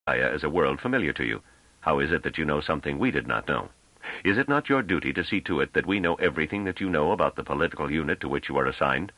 Gaia is a world familiar to you. How is it that you know something we did not know? Is it not your duty to see to it that we know everything that you know about the political unit to which you are assigned?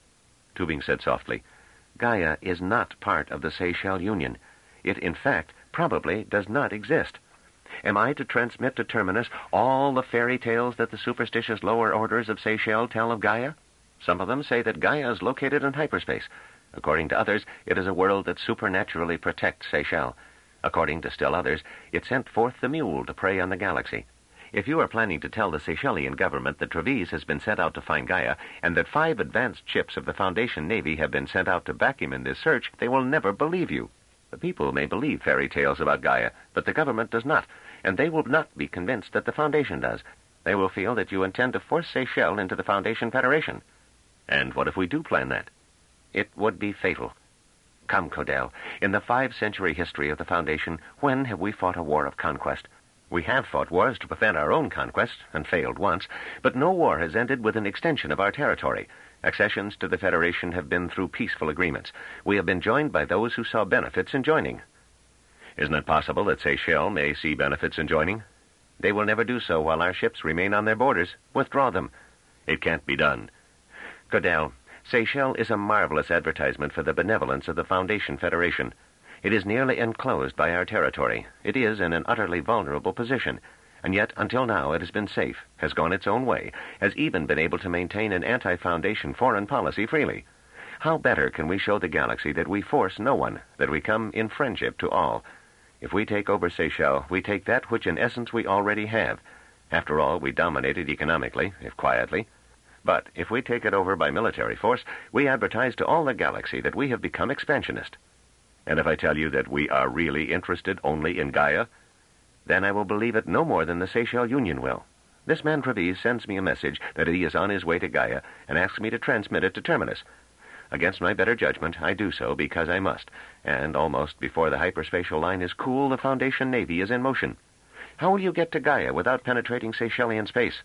Tubing said softly, Gaia is not part of the Seychelles Union. It, in fact, probably does not exist. Am I to transmit to Terminus all the fairy tales that the superstitious lower orders of Seychelles tell of Gaia? Some of them say that Gaia is located in hyperspace. According to others, it is a world that supernaturally protects Seychelles. According to still others, it sent forth the mule to prey on the galaxy. If you are planning to tell the Seychellian government that Treves has been sent out to find Gaia, and that 5 advanced ships of the Foundation Navy have been sent out to back him in this search, they will never believe you. The people may believe fairy tales about Gaia, but the government does not, and they will not be convinced that the Foundation does. They will feel that you intend to force Seychelles into the Foundation Federation. And what if we do plan that? It would be fatal. Come, Codell, in the 5-century history of the Foundation, when have we fought a war of conquest? We have fought wars to prevent our own conquest, and failed once, but no war has ended with an extension of our territory. Accessions to the Federation have been through peaceful agreements. We have been joined by those who saw benefits in joining. Isn't it possible that Seychelles may see benefits in joining? They will never do so while our ships remain on their borders. Withdraw them. It can't be done. Codell, Seychelles is a marvelous advertisement for the benevolence of the Foundation Federation. It is nearly enclosed by our territory. It is in an utterly vulnerable position, and yet until now it has been safe, has gone its own way, has even been able to maintain an anti-Foundation foreign policy freely. How better can we show the galaxy that we force no one, that we come in friendship to all? If we take over Seychelles, we take that which in essence we already have. After all, we dominate it economically, if quietly. But if we take it over by military force, we advertise to all the galaxy that we have become expansionist. And if I tell you that we are really interested only in Gaia, then I will believe it no more than the Seychelles Union will. This man Treves sends me a message that he is on his way to Gaia and asks me to transmit it to Terminus. Against my better judgment, I do so because I must, and almost before the hyperspatial line is cool, the Foundation Navy is in motion. How will you get to Gaia without penetrating Seychellian space?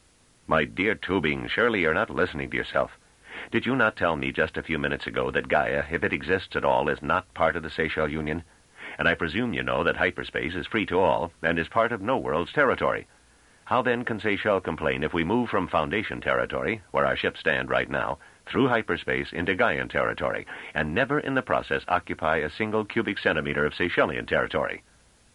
My dear Tubing, surely you're not listening to yourself. Did you not tell me just a few minutes ago that Gaia, if it exists at all, is not part of the Seychelles Union? And I presume you know that hyperspace is free to all and is part of no world's territory. How then can Seychelles complain if we move from Foundation territory, where our ships stand right now, through hyperspace into Gaian territory, and never in the process occupy a single cubic centimeter of Seychellian territory?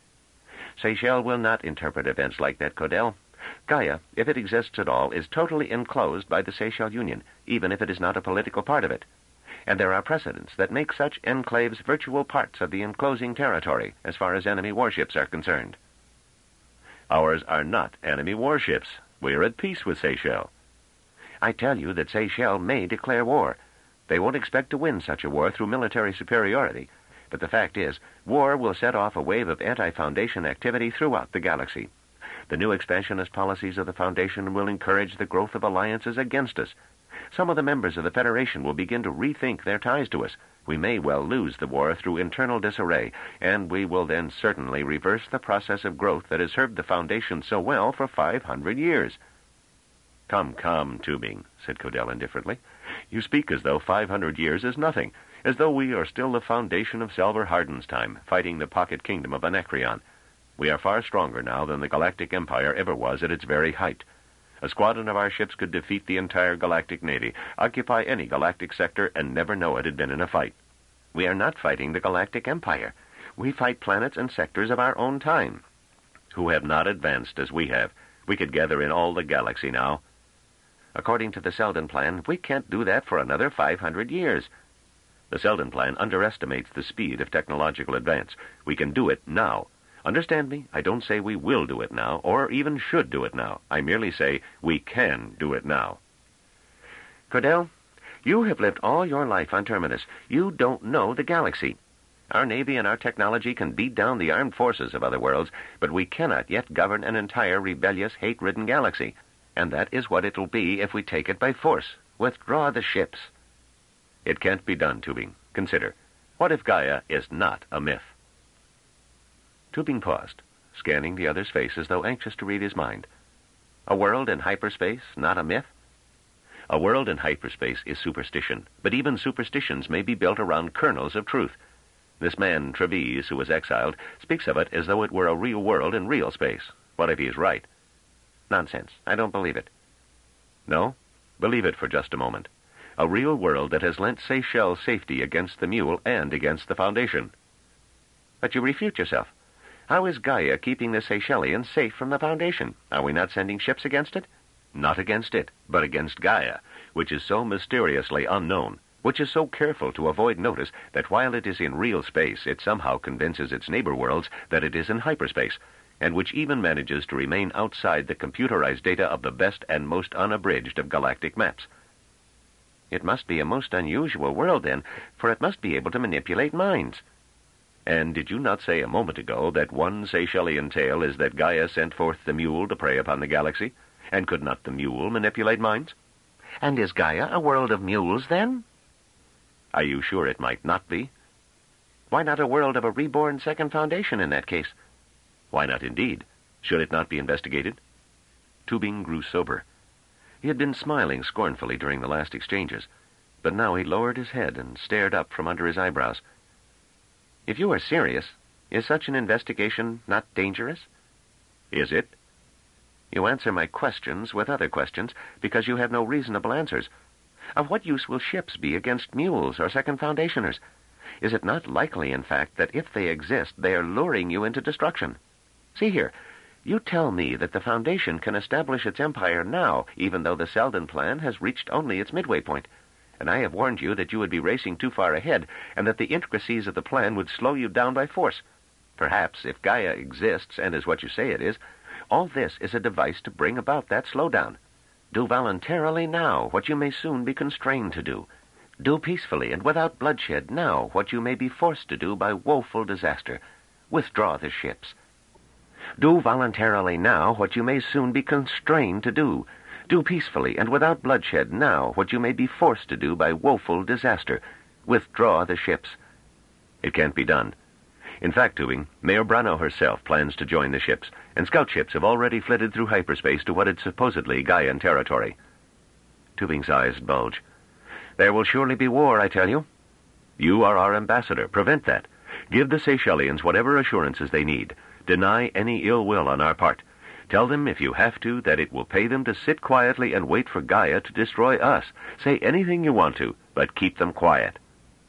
Seychelles will not interpret events like that, Codell. Gaia, if it exists at all, is totally enclosed by the Seychelles Union, even if it is not a political part of it. And there are precedents that make such enclaves virtual parts of the enclosing territory, as far as enemy warships are concerned. Ours are not enemy warships. We are at peace with Seychelles. I tell you that Seychelles may declare war. They won't expect to win such a war through military superiority, but the fact is, war will set off a wave of anti-Foundation activity throughout the galaxy. The new expansionist policies of the Foundation will encourage the growth of alliances against us. Some of the members of the Federation will begin to rethink their ties to us. We may well lose the war through internal disarray, and we will then certainly reverse the process of growth that has served the Foundation so well for 500 years. Come, Tubing, said Codell indifferently. You speak as though 500 years is nothing, as though we are still the Foundation of Salvor Hardin's time, fighting the pocket kingdom of Anacreon. We are far stronger now than the Galactic Empire ever was at its very height. A squadron of our ships could defeat the entire Galactic Navy, occupy any galactic sector, and never know it had been in a fight. We are not fighting the Galactic Empire. We fight planets and sectors of our own time, who have not advanced as we have. We could gather in all the galaxy now. According to the Selden Plan, we can't do that for another 500 years. The Selden Plan underestimates the speed of technological advance. We can do it now. Understand me? I don't say we will do it now, or even should do it now. I merely say we can do it now. Codell, you have lived all your life on Terminus. You don't know the galaxy. Our Navy and our technology can beat down the armed forces of other worlds, but we cannot yet govern an entire rebellious, hate-ridden galaxy. And that is what it'll be if we take it by force. Withdraw the ships. It can't be done, Tubing. Consider. What if Gaia is not a myth? Tubing paused, scanning the other's face as though anxious to read his mind. A world in hyperspace, not a myth? A world in hyperspace is superstition, but even superstitions may be built around kernels of truth. This man, Treves, who was exiled, speaks of it as though it were a real world in real space. What if he is right? Nonsense. I don't believe it. No? Believe it for just a moment. A real world that has lent Seychelles safety against the mule and against the Foundation. But you refute yourself. How is Gaia keeping the Seychellians safe from the Foundation? Are we not sending ships against it? Not against it, but against Gaia, which is so mysteriously unknown, which is so careful to avoid notice that while it is in real space, it somehow convinces its neighbor worlds that it is in hyperspace, and which even manages to remain outside the computerized data of the best and most unabridged of galactic maps. It must be a most unusual world, then, for it must be able to manipulate minds. And did you not say a moment ago that one Seychellian tale is that Gaia sent forth the mule to prey upon the galaxy? And could not the mule manipulate minds? And is Gaia a world of mules, then? Are you sure it might not be? Why not a world of a reborn Second Foundation in that case? Why not, indeed? Should it not be investigated? Tubing grew sober. He had been smiling scornfully during the last exchanges, but now he lowered his head and stared up from under his eyebrows. If you are serious, is such an investigation not dangerous? Is it? You answer my questions with other questions because you have no reasonable answers. Of what use will ships be against mules or Second Foundationers? Is it not likely, in fact, that if they exist, they are luring you into destruction? See here, you tell me that the Foundation can establish its empire now, even though the Selden plan has reached only its midway point. And I have warned you that you would be racing too far ahead, and that the intricacies of the plan would slow you down by force. Perhaps, if Gaia exists, and is what you say it is, all this is a device to bring about that slowdown. Do voluntarily now what you may soon be constrained to do. Do peacefully and without bloodshed now what you may be forced to do by woeful disaster. Withdraw the ships. Do voluntarily now what you may soon be constrained to do. Do peacefully and without bloodshed now what you may be forced to do by woeful disaster. Withdraw the ships. It can't be done. In fact, Tubing, Mayor Brano herself plans to join the ships, and scout ships have already flitted through hyperspace to what is supposedly Gaian territory. Tubing's eyes bulge. There will surely be war, I tell you. You are our ambassador. Prevent that. Give the Seychellians whatever assurances they need. Deny any ill will on our part. Tell them, if you have to, that it will pay them to sit quietly and wait for Gaia to destroy us. Say anything you want to, but keep them quiet.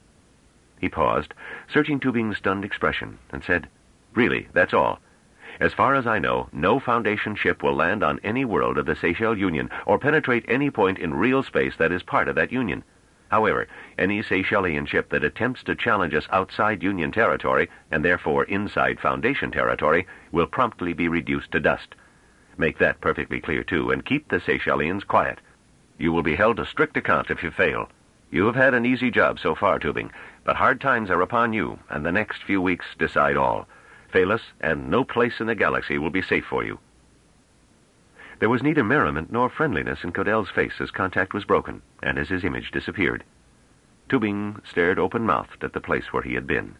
He paused, searching Tubing's stunned expression, and said, Really, that's all. As far as I know, no Foundation ship will land on any world of the Seychelles Union or penetrate any point in real space that is part of that Union. However, any Seychellian ship that attempts to challenge us outside Union territory, and therefore inside Foundation territory, will promptly be reduced to dust. Make that perfectly clear, too, and keep the Seychellians quiet. You will be held to strict account if you fail. You have had an easy job so far, Tubing, but hard times are upon you, and the next few weeks decide all. Fail us, and no place in the galaxy will be safe for you. There was neither merriment nor friendliness in Codell's face as contact was broken, and as his image disappeared. Tubing stared open-mouthed at the place where he had been.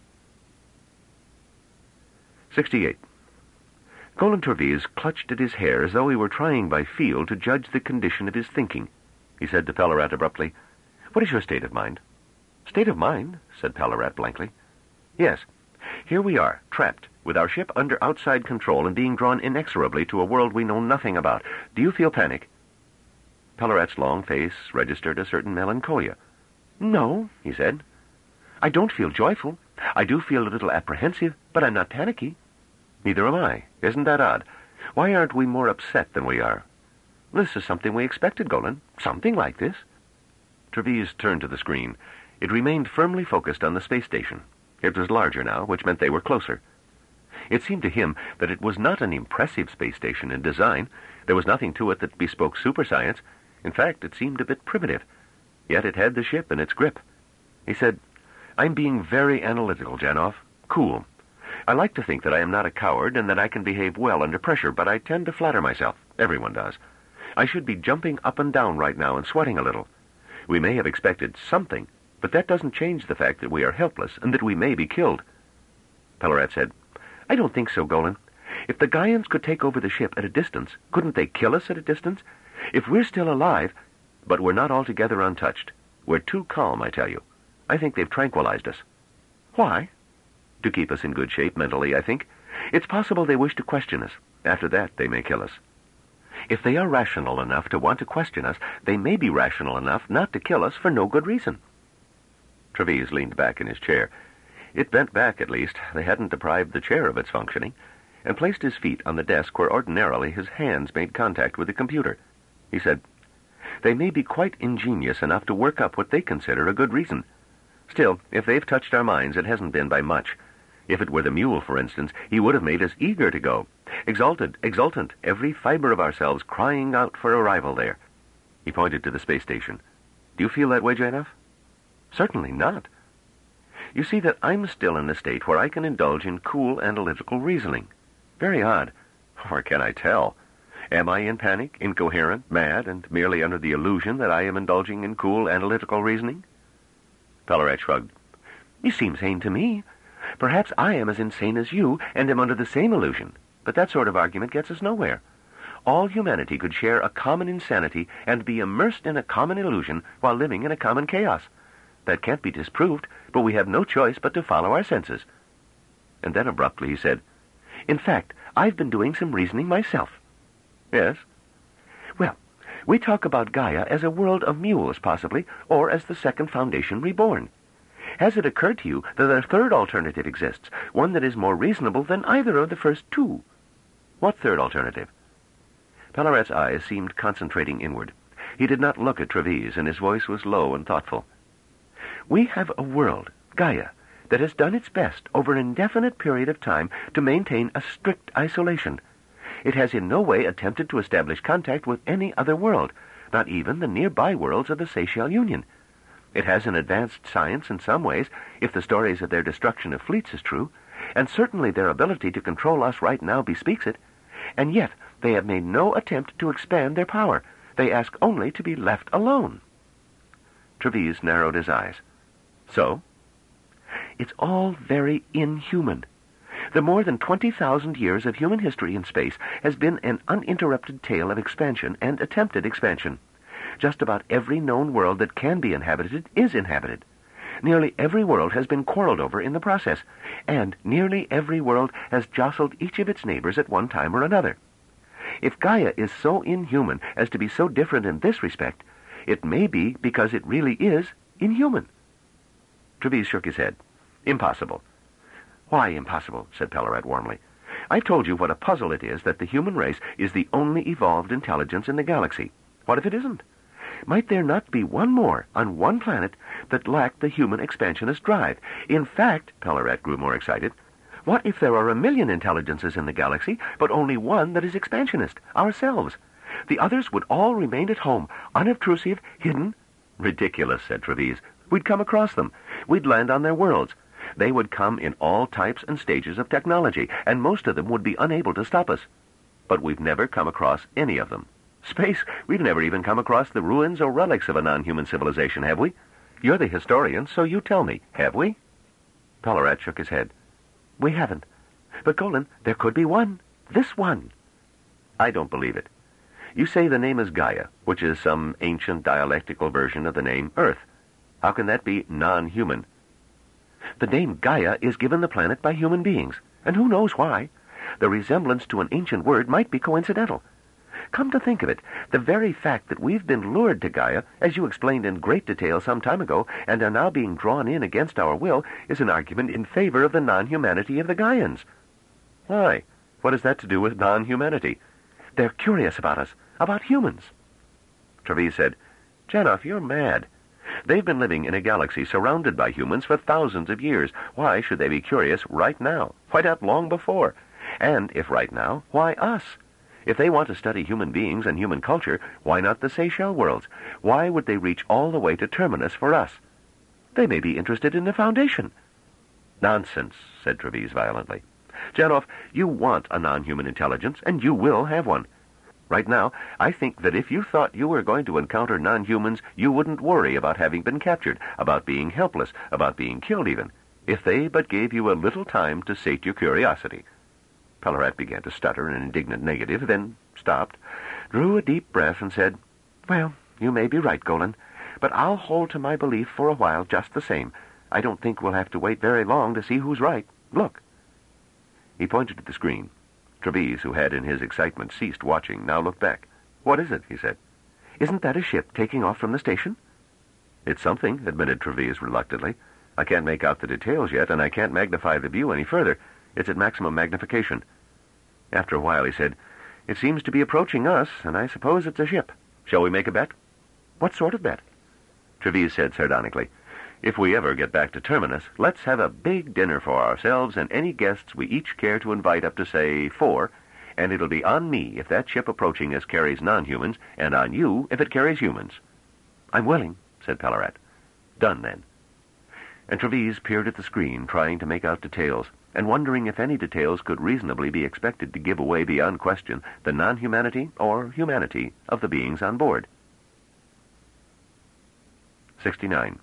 68. Golan Treves clutched at his hair as though he were trying by feel to judge the condition of his thinking. He said to Pellerat abruptly, What is your state of mind? State of mind? Said Pellerat blankly. Yes. Here we are, trapped, with our ship under outside control and being drawn inexorably to a world we know nothing about. Do you feel panic? Pellerat's long face registered a certain melancholia. No, he said. I don't feel joyful. I do feel a little apprehensive, but I'm not panicky. Neither am I. Isn't that odd? Why aren't we more upset than we are? This is something we expected, Golan. Something like this. Treves turned to the screen. It remained firmly focused on the space station. It was larger now, which meant they were closer. It seemed to him that it was not an impressive space station in design. There was nothing to it that bespoke superscience. In fact, it seemed a bit primitive. Yet it had the ship in its grip. He said, I'm being very analytical, Janov. Cool. I like to think that I am not a coward and that I can behave well under pressure, but I tend to flatter myself. Everyone does. I should be jumping up and down right now and sweating a little. We may have expected something, but that doesn't change the fact that we are helpless and that we may be killed. Pellerat said, I don't think so, Golan. If the Gaians could take over the ship at a distance, couldn't they kill us at a distance? If we're still alive, but we're not altogether untouched. We're too calm, I tell you. I think they've tranquilized us. Why? To keep us in good shape mentally, I think. It's possible they wish to question us. After that, they may kill us. If they are rational enough to want to question us, they may be rational enough not to kill us for no good reason." Treves leaned back in his chair. It bent back, at least. They hadn't deprived the chair of its functioning, and placed his feet on the desk where ordinarily his hands made contact with the computer. He said, "They may be quite ingenious enough to work up what they consider a good reason. Still, if they've touched our minds, it hasn't been by much. If it were the mule, for instance, he would have made us eager to go. Exultant, every fiber of ourselves crying out for arrival there." He pointed to the space station. "Do you feel that way, Janov?" "Certainly not. You see that I'm still in a state where I can indulge in cool analytical reasoning. Very odd. Or can I tell? Am I in panic, incoherent, mad, and merely under the illusion that I am indulging in cool analytical reasoning?" Pellarat shrugged. "You seem sane to me. Perhaps I am as insane as you, and am under the same illusion. But that sort of argument gets us nowhere. All humanity could share a common insanity and be immersed in a common illusion while living in a common chaos. That can't be disproved, but we have no choice but to follow our senses." And then abruptly he said, "In fact, I've been doing some reasoning myself." "Yes?" "Well, we talk about Gaia as a world of mules, possibly, or as the second foundation reborn. Has it occurred to you that a third alternative exists, one that is more reasonable than either of the first two?" "What third alternative?" Pellarat's eyes seemed concentrating inward. He did not look at Treves, and his voice was low and thoughtful. "We have a world, Gaia, that has done its best over an indefinite period of time to maintain a strict isolation. It has in no way attempted to establish contact with any other world, not even the nearby worlds of the Seychelles Union. It has an advanced science in some ways, if the stories of their destruction of fleets is true, and certainly their ability to control us right now bespeaks it, and yet they have made no attempt to expand their power. They ask only to be left alone." Treves narrowed his eyes. "So?" "It's all very inhuman. The more than 20,000 years of human history in space has been an uninterrupted tale of expansion and attempted expansion. Just about every known world that can be inhabited is inhabited. Nearly every world has been quarreled over in the process, and nearly every world has jostled each of its neighbors at one time or another. If Gaia is so inhuman as to be so different in this respect, it may be because it really is inhuman." Treves shook his head. "Impossible." "Why impossible?" said Pellarat warmly. "I've told you what a puzzle it is that the human race is the only evolved intelligence in the galaxy. What if it isn't? Might there not be one more on one planet that lacked the human expansionist drive? In fact," Pellarat grew more excited, "what if there are 1,000,000 intelligences in the galaxy, but only one that is expansionist, ourselves? The others would all remain at home, unobtrusive, hidden." "Ridiculous," said Treves. "We'd come across them. We'd land on their worlds. They would come in all types and stages of technology, and most of them would be unable to stop us. But we've never come across any of them. Space, we've never even come across the ruins or relics of a non-human civilization, have we? You're the historian, so you tell me, have we?" Pellarat shook his head. "We haven't. But, Golan, there could be one. This one." "I don't believe it. You say the name is Gaia, which is some ancient dialectical version of the name Earth. How can that be non-human?" "The name Gaia is given the planet by human beings, and who knows why? The resemblance to an ancient word might be coincidental. Come to think of it, the very fact that we've been lured to Gaia, as you explained in great detail some time ago, and are now being drawn in against our will, is an argument in favor of the non-humanity of the Gaians." "Why? What has that to do with non-humanity?" "They're curious about us, about humans." Treves said, "Janov, you're mad. They've been living in a galaxy surrounded by humans for thousands of years. Why should they be curious right now? Why not long before? And if right now, why us? If they want to study human beings and human culture, why not the Seychelles worlds? Why would they reach all the way to Terminus for us? They may be interested in the Foundation." "Nonsense," said Treves violently. "Janov, you want a non-human intelligence, and you will have one. Right now, I think that if you thought you were going to encounter non-humans, you wouldn't worry about having been captured, about being helpless, about being killed even, if they but gave you a little time to sate your curiosity." Pellarat began to stutter an indignant negative, then stopped, drew a deep breath, and said, "Well, you may be right, Golan, but I'll hold to my belief for a while just the same. I don't think we'll have to wait very long to see who's right." Look." He pointed to the screen. Trevise, who had in his excitement ceased watching, now looked back. "What is it?" he said. "Isn't that a ship taking off from the station?" "It's something," admitted Trevise reluctantly. "I can't make out the details yet, and I can't magnify the view any further. It's at maximum magnification." After a while he said, "It seems to be approaching us, and I suppose it's a ship. Shall we make a bet?" "What sort of bet?" Trevise said sardonically, "If we ever get back to Terminus, let's have a big dinner for ourselves and any guests we each care to invite up to, say, 4, and it'll be on me if that ship approaching us carries non-humans, and on you if it carries humans." "I'm willing," said Palarat. "Done, then." And Trevise peered at the screen, trying to make out details, and wondering if any details could reasonably be expected to give away beyond question the non-humanity or humanity of the beings on board. 69.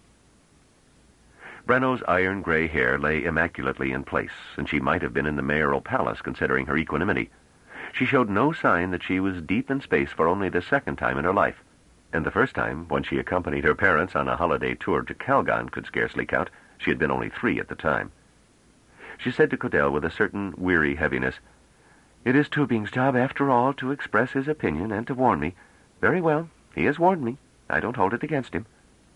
Breno's iron-gray hair lay immaculately in place, and she might have been in the mayoral palace considering her equanimity. She showed no sign that she was deep in space for only the second time in her life, and the first time, when she accompanied her parents on a holiday tour to Calgon, could scarcely count. She had been only 3 at the time. She said to Codell with a certain weary heaviness, "It is Tubing's job, after all, to express his opinion and to warn me. Very well, he has warned me. I don't hold it against him."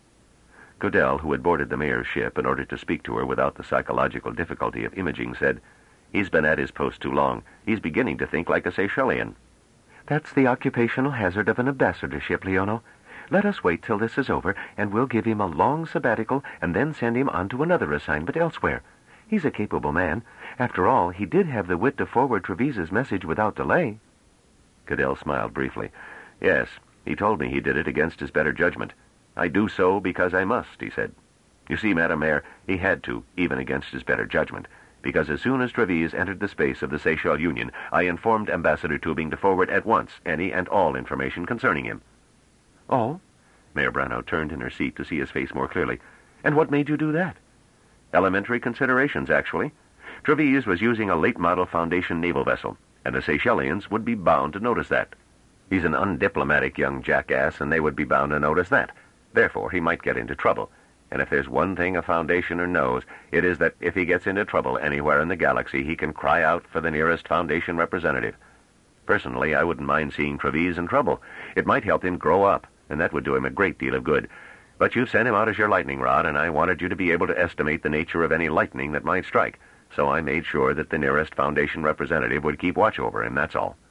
Codell, who had boarded the mayor's ship in order to speak to her without the psychological difficulty of imaging, said, "He's been at his post too long. He's beginning to think like a Seychellian." "That's the occupational hazard of an ambassadorship, Leono. Let us wait till this is over, and we'll give him a long sabbatical and then send him on to another assignment elsewhere. He's a capable man. After all, he did have the wit to forward Trevise's message without delay." Codell smiled briefly. "Yes, he told me he did it against his better judgment. I do so because I must," he said. "You see, Madame Mayor, he had to, even against his better judgment, because as soon as Trevise entered the space of the Seychelles Union, I informed Ambassador Tubing to forward at once any and all information concerning him." "Oh?" Mayor Brano turned in her seat to see his face more clearly. "And what made you do that?" "Elementary considerations, actually. Trevise was using a late-model Foundation naval vessel, and the Seychellians would be bound to notice that. He's an undiplomatic young jackass, and they would be bound to notice that. Therefore, he might get into trouble. And if there's one thing a Foundationer knows, it is that if he gets into trouble anywhere in the galaxy, he can cry out for the nearest Foundation representative. Personally, I wouldn't mind seeing Trevise in trouble. It might help him grow up, and that would do him a great deal of good. But you've sent him out as your lightning rod, and I wanted you to be able to estimate the nature of any lightning that might strike. So I made sure that the nearest Foundation representative would keep watch over him, that's all."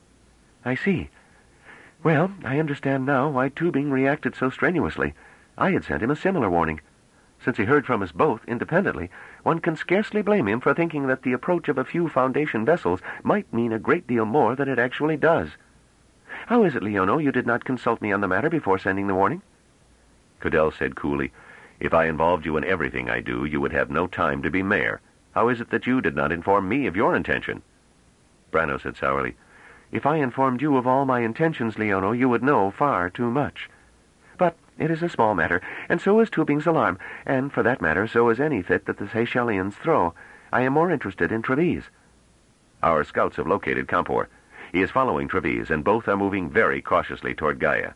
"I see. Well, I understand now why Tubing reacted so strenuously. I had sent him a similar warning. Since he heard from us both independently, one can scarcely blame him for thinking that the approach of a few Foundation vessels might mean a great deal more than it actually does. How is it, Leono, you did not consult me on the matter before sending the warning?" Codell said coolly, "If I involved you in everything I do, you would have no time to be mayor. How is it that you did not inform me of your intention?" Brano said sourly, "If I informed you of all my intentions, Leono, you would know far too much. But it is a small matter, and so is Tubing's alarm, and, for that matter, so is any fit that the Seychellians throw. I am more interested in Trevise." "Our scouts have located Campor. He is following Trevise, and both are moving very cautiously toward Gaia."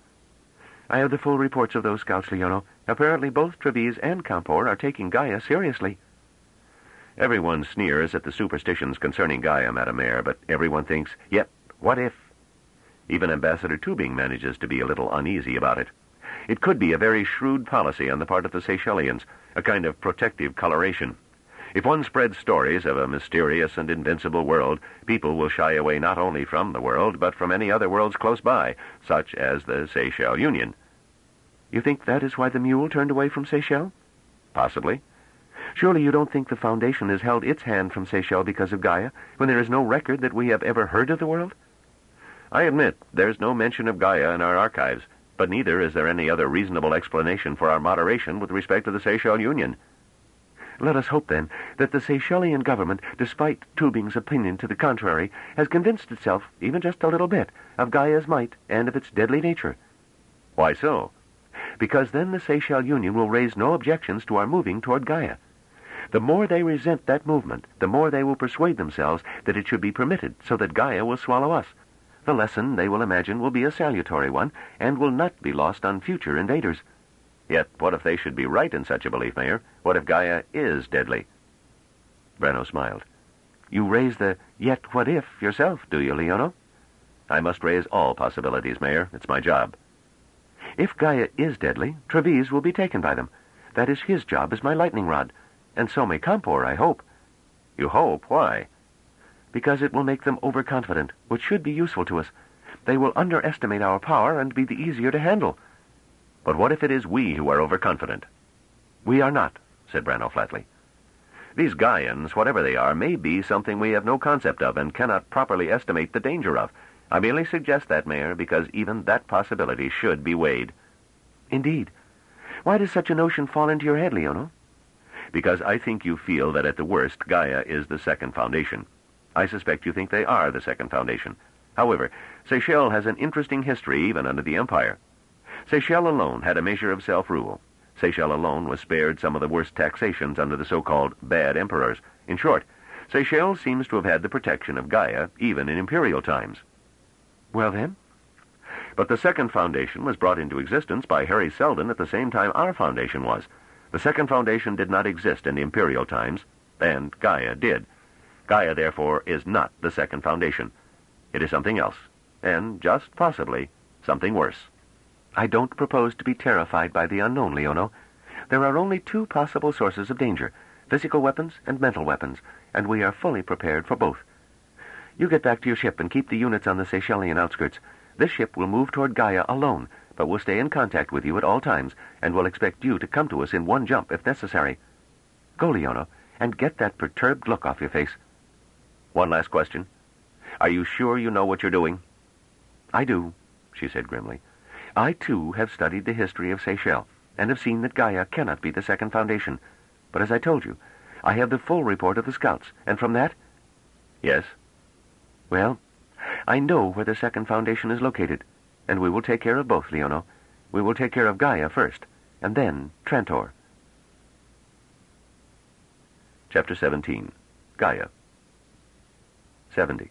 "I have the full reports of those scouts, Leono. Apparently both Trevise and Campor are taking Gaia seriously." "Everyone sneers at the superstitions concerning Gaia, Madame Mayor, but everyone thinks, yet, what if?" Even Ambassador Tubing manages to be a little uneasy about it. It could be a very shrewd policy on the part of the Seychellians, a kind of protective coloration. If one spreads stories of a mysterious and invincible world, people will shy away not only from the world, but from any other worlds close by, such as the Seychelles Union. "You think that is why the mule turned away from Seychelles?" "Possibly." "Surely you don't think the Foundation has held its hand from Seychelles because of Gaia, when there is no record that we have ever heard of the world?" "I admit there's no mention of Gaia in our archives, but neither is there any other reasonable explanation for our moderation with respect to the Seychelles Union." "Let us hope, then, that the Seychellian government, despite Tubing's opinion to the contrary, has convinced itself, even just a little bit, of Gaia's might and of its deadly nature." "Why so?" "Because then the Seychelles Union will raise no objections to our moving toward Gaia. The more they resent that movement, the more they will persuade themselves that it should be permitted, so that Gaia will swallow us. The lesson, they will imagine, will be a salutary one, and will not be lost on future invaders." "Yet what if they should be right in such a belief, Mayor? What if Gaia is deadly?" Branno smiled. You raise the yet what if yourself, do you, Leono? I must raise all possibilities, Mayor. It's my job. If Gaia is deadly, Trevize will be taken by them. That is his job as my lightning rod. And so may Kampor, I hope. You hope? Why? Because it will make them overconfident, which should be useful to us. They will underestimate our power and be the easier to handle. But what if it is we who are overconfident? We are not, said Branno flatly. These Gaians, whatever they are, may be something we have no concept of and cannot properly estimate the danger of. I merely suggest that, Mayor, because even that possibility should be weighed. Indeed. Why does such a notion fall into your head, Leono? Because I think you feel that at the worst, Gaia is the second foundation. I suspect you think they are the second foundation. However, Seychelles has an interesting history even under the Empire. Seychelles alone had a measure of self-rule. Seychelles alone was spared some of the worst taxations under the so-called bad emperors. In short, Seychelles seems to have had the protection of Gaia even in imperial times. Well then? But the second foundation was brought into existence by Harry Seldon at the same time our foundation was. The second foundation did not exist in imperial times, and Gaia did. Gaia, therefore, is not the second foundation. It is something else, and just possibly something worse. I don't propose to be terrified by the unknown, Leono. There are only two possible sources of danger, physical weapons and mental weapons, and we are fully prepared for both. You get back to your ship and keep the units on the Seychellian outskirts. This ship will move toward Gaia alone, but will stay in contact with you at all times, and will expect you to come to us in one jump if necessary. Go, Leono, and get that perturbed look off your face. One last question. Are you sure you know what you're doing? I do, she said grimly. I, too, have studied the history of Seychelles, and have seen that Gaia cannot be the second foundation. But as I told you, I have the full report of the scouts, and from that... Yes? Well, I know where the second foundation is located, and we will take care of both, Leono. We will take care of Gaia first, and then Trantor. Chapter 17. Gaia. 70.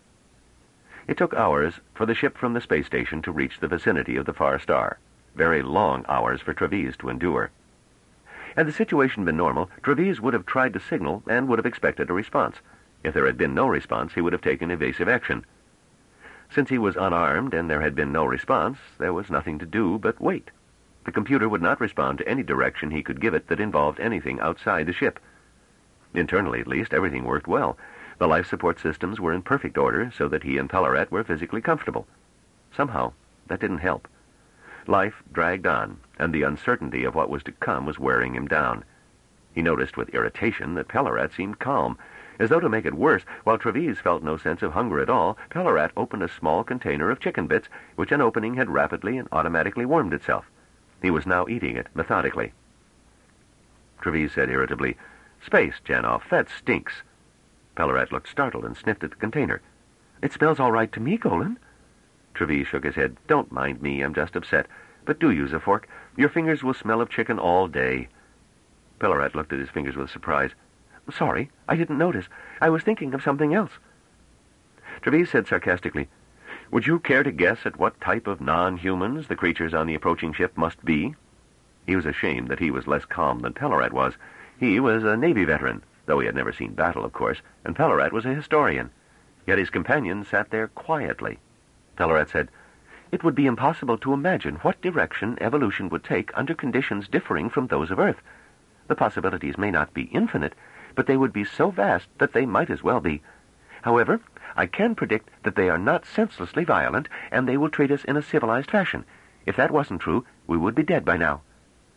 It took hours for the ship from the space station to reach the vicinity of the far star. Very long hours for Trevize to endure. Had the situation been normal, Trevize would have tried to signal and would have expected a response. If there had been no response, he would have taken evasive action. Since he was unarmed and there had been no response, there was nothing to do but wait. The computer would not respond to any direction he could give it that involved anything outside the ship. Internally, at least, everything worked well. The life support systems were in perfect order, so that he and Pellerat were physically comfortable. Somehow, that didn't help. Life dragged on, and the uncertainty of what was to come was wearing him down. He noticed with irritation that Pellerat seemed calm. As though to make it worse, while Trevize felt no sense of hunger at all, Pellerat opened a small container of chicken bits, which an opening had rapidly and automatically warmed itself. He was now eating it methodically. Trevize said irritably, "Space, Janoff, that stinks." Pellerat looked startled and sniffed at the container. "It smells all right to me, Golan." Trevize shook his head. "Don't mind me, I'm just upset. But do use a fork. Your fingers will smell of chicken all day." Pellerat looked at his fingers with surprise. "Sorry, I didn't notice. I was thinking of something else." Trevize said sarcastically, "Would you care to guess at what type of non-humans the creatures on the approaching ship must be?" He was ashamed that he was less calm than Pellerat was. He was a Navy veteran, though he had never seen battle, of course, and Pellerat was a historian. Yet his companion sat there quietly. Pellerat said, "It would be impossible to imagine what direction evolution would take under conditions differing from those of Earth. The possibilities may not be infinite, but they would be so vast that they might as well be. However, I can predict that they are not senselessly violent, and they will treat us in a civilized fashion. If that wasn't true, we would be dead by now."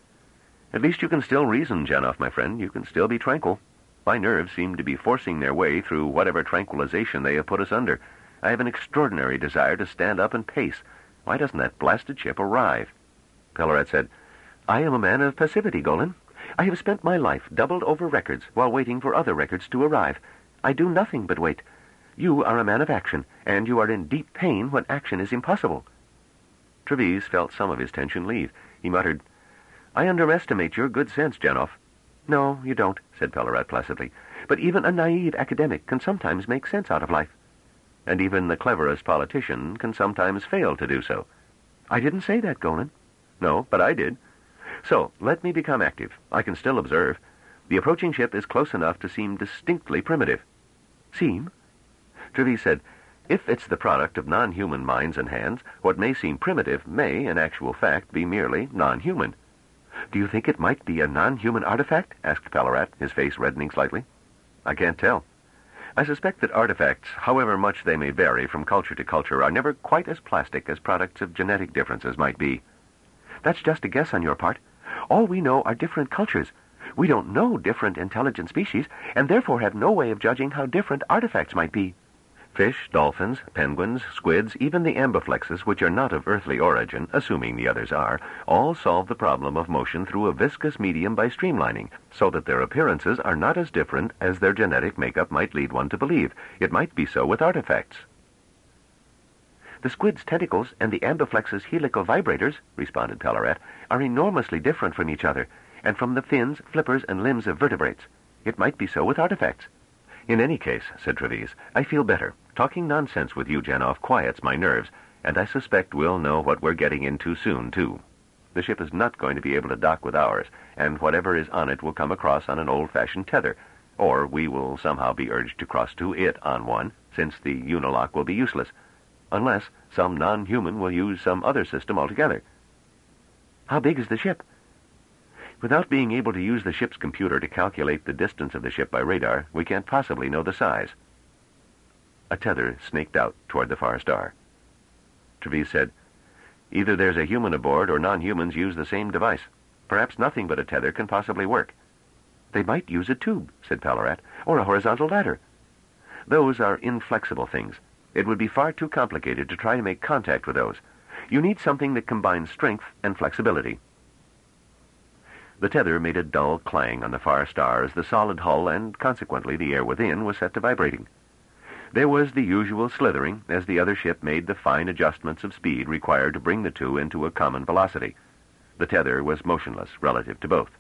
"At least you can still reason, Janoff, my friend. You can still be tranquil. My nerves seem to be forcing their way through whatever tranquilization they have put us under. I have an extraordinary desire to stand up and pace. Why doesn't that blasted ship arrive?" Pellerat said, "I am a man of passivity, Golan. I have spent my life doubled over records while waiting for other records to arrive. I do nothing but wait. You are a man of action, and you are in deep pain when action is impossible." Trevize felt some of his tension leave. He muttered, "I underestimate your good sense, Janoff." "No, you don't," said Pellerat placidly. "But even a naive academic can sometimes make sense out of life." "And even the cleverest politician can sometimes fail to do so." "I didn't say that, Golan." "No, but I did. So, let me become active. I can still observe. The approaching ship is close enough to seem distinctly primitive. Seem? Treves said, if it's the product of non-human minds and hands, what may seem primitive may, in actual fact, be merely non-human. Do you think it might be a non-human artifact? Asked Ballarat, his face reddening slightly. I can't tell. I suspect that artifacts, however much they may vary from culture to culture, are never quite as plastic as products of genetic differences might be. That's just a guess on your part. All we know are different cultures. We don't know different intelligent species, and therefore have no way of judging how different artifacts might be. Fish, dolphins, penguins, squids, even the ambiflexes, which are not of earthly origin, assuming the others are, all solve the problem of motion through a viscous medium by streamlining, so that their appearances are not as different as their genetic makeup might lead one to believe. It might be so with artifacts. The squid's tentacles and the ambiflex's helical vibrators, responded Ballarat, are enormously different from each other, and from the fins, flippers, and limbs of vertebrates. It might be so with artifacts. In any case, said Treves, I feel better. Talking nonsense with you, Janov, quiets my nerves, and I suspect we'll know what we're getting into soon, too. The ship is not going to be able to dock with ours, and whatever is on it will come across on an old-fashioned tether, or we will somehow be urged to cross to it on one, since the unilock will be useless, unless some non-human will use some other system altogether. How big is the ship? Without being able to use the ship's computer to calculate the distance of the ship by radar, we can't possibly know the size. A tether snaked out toward the far star. Treves said, either there's a human aboard or non-humans use the same device. Perhaps nothing but a tether can possibly work. They might use a tube, said Ballarat, or a horizontal ladder. Those are inflexible things. It would be far too complicated to try to make contact with those. You need something that combines strength and flexibility. The tether made a dull clang on the far star as the solid hull and, consequently, the air within was set to vibrating. There was the usual slithering as the other ship made the fine adjustments of speed required to bring the two into a common velocity. The tether was motionless relative to both.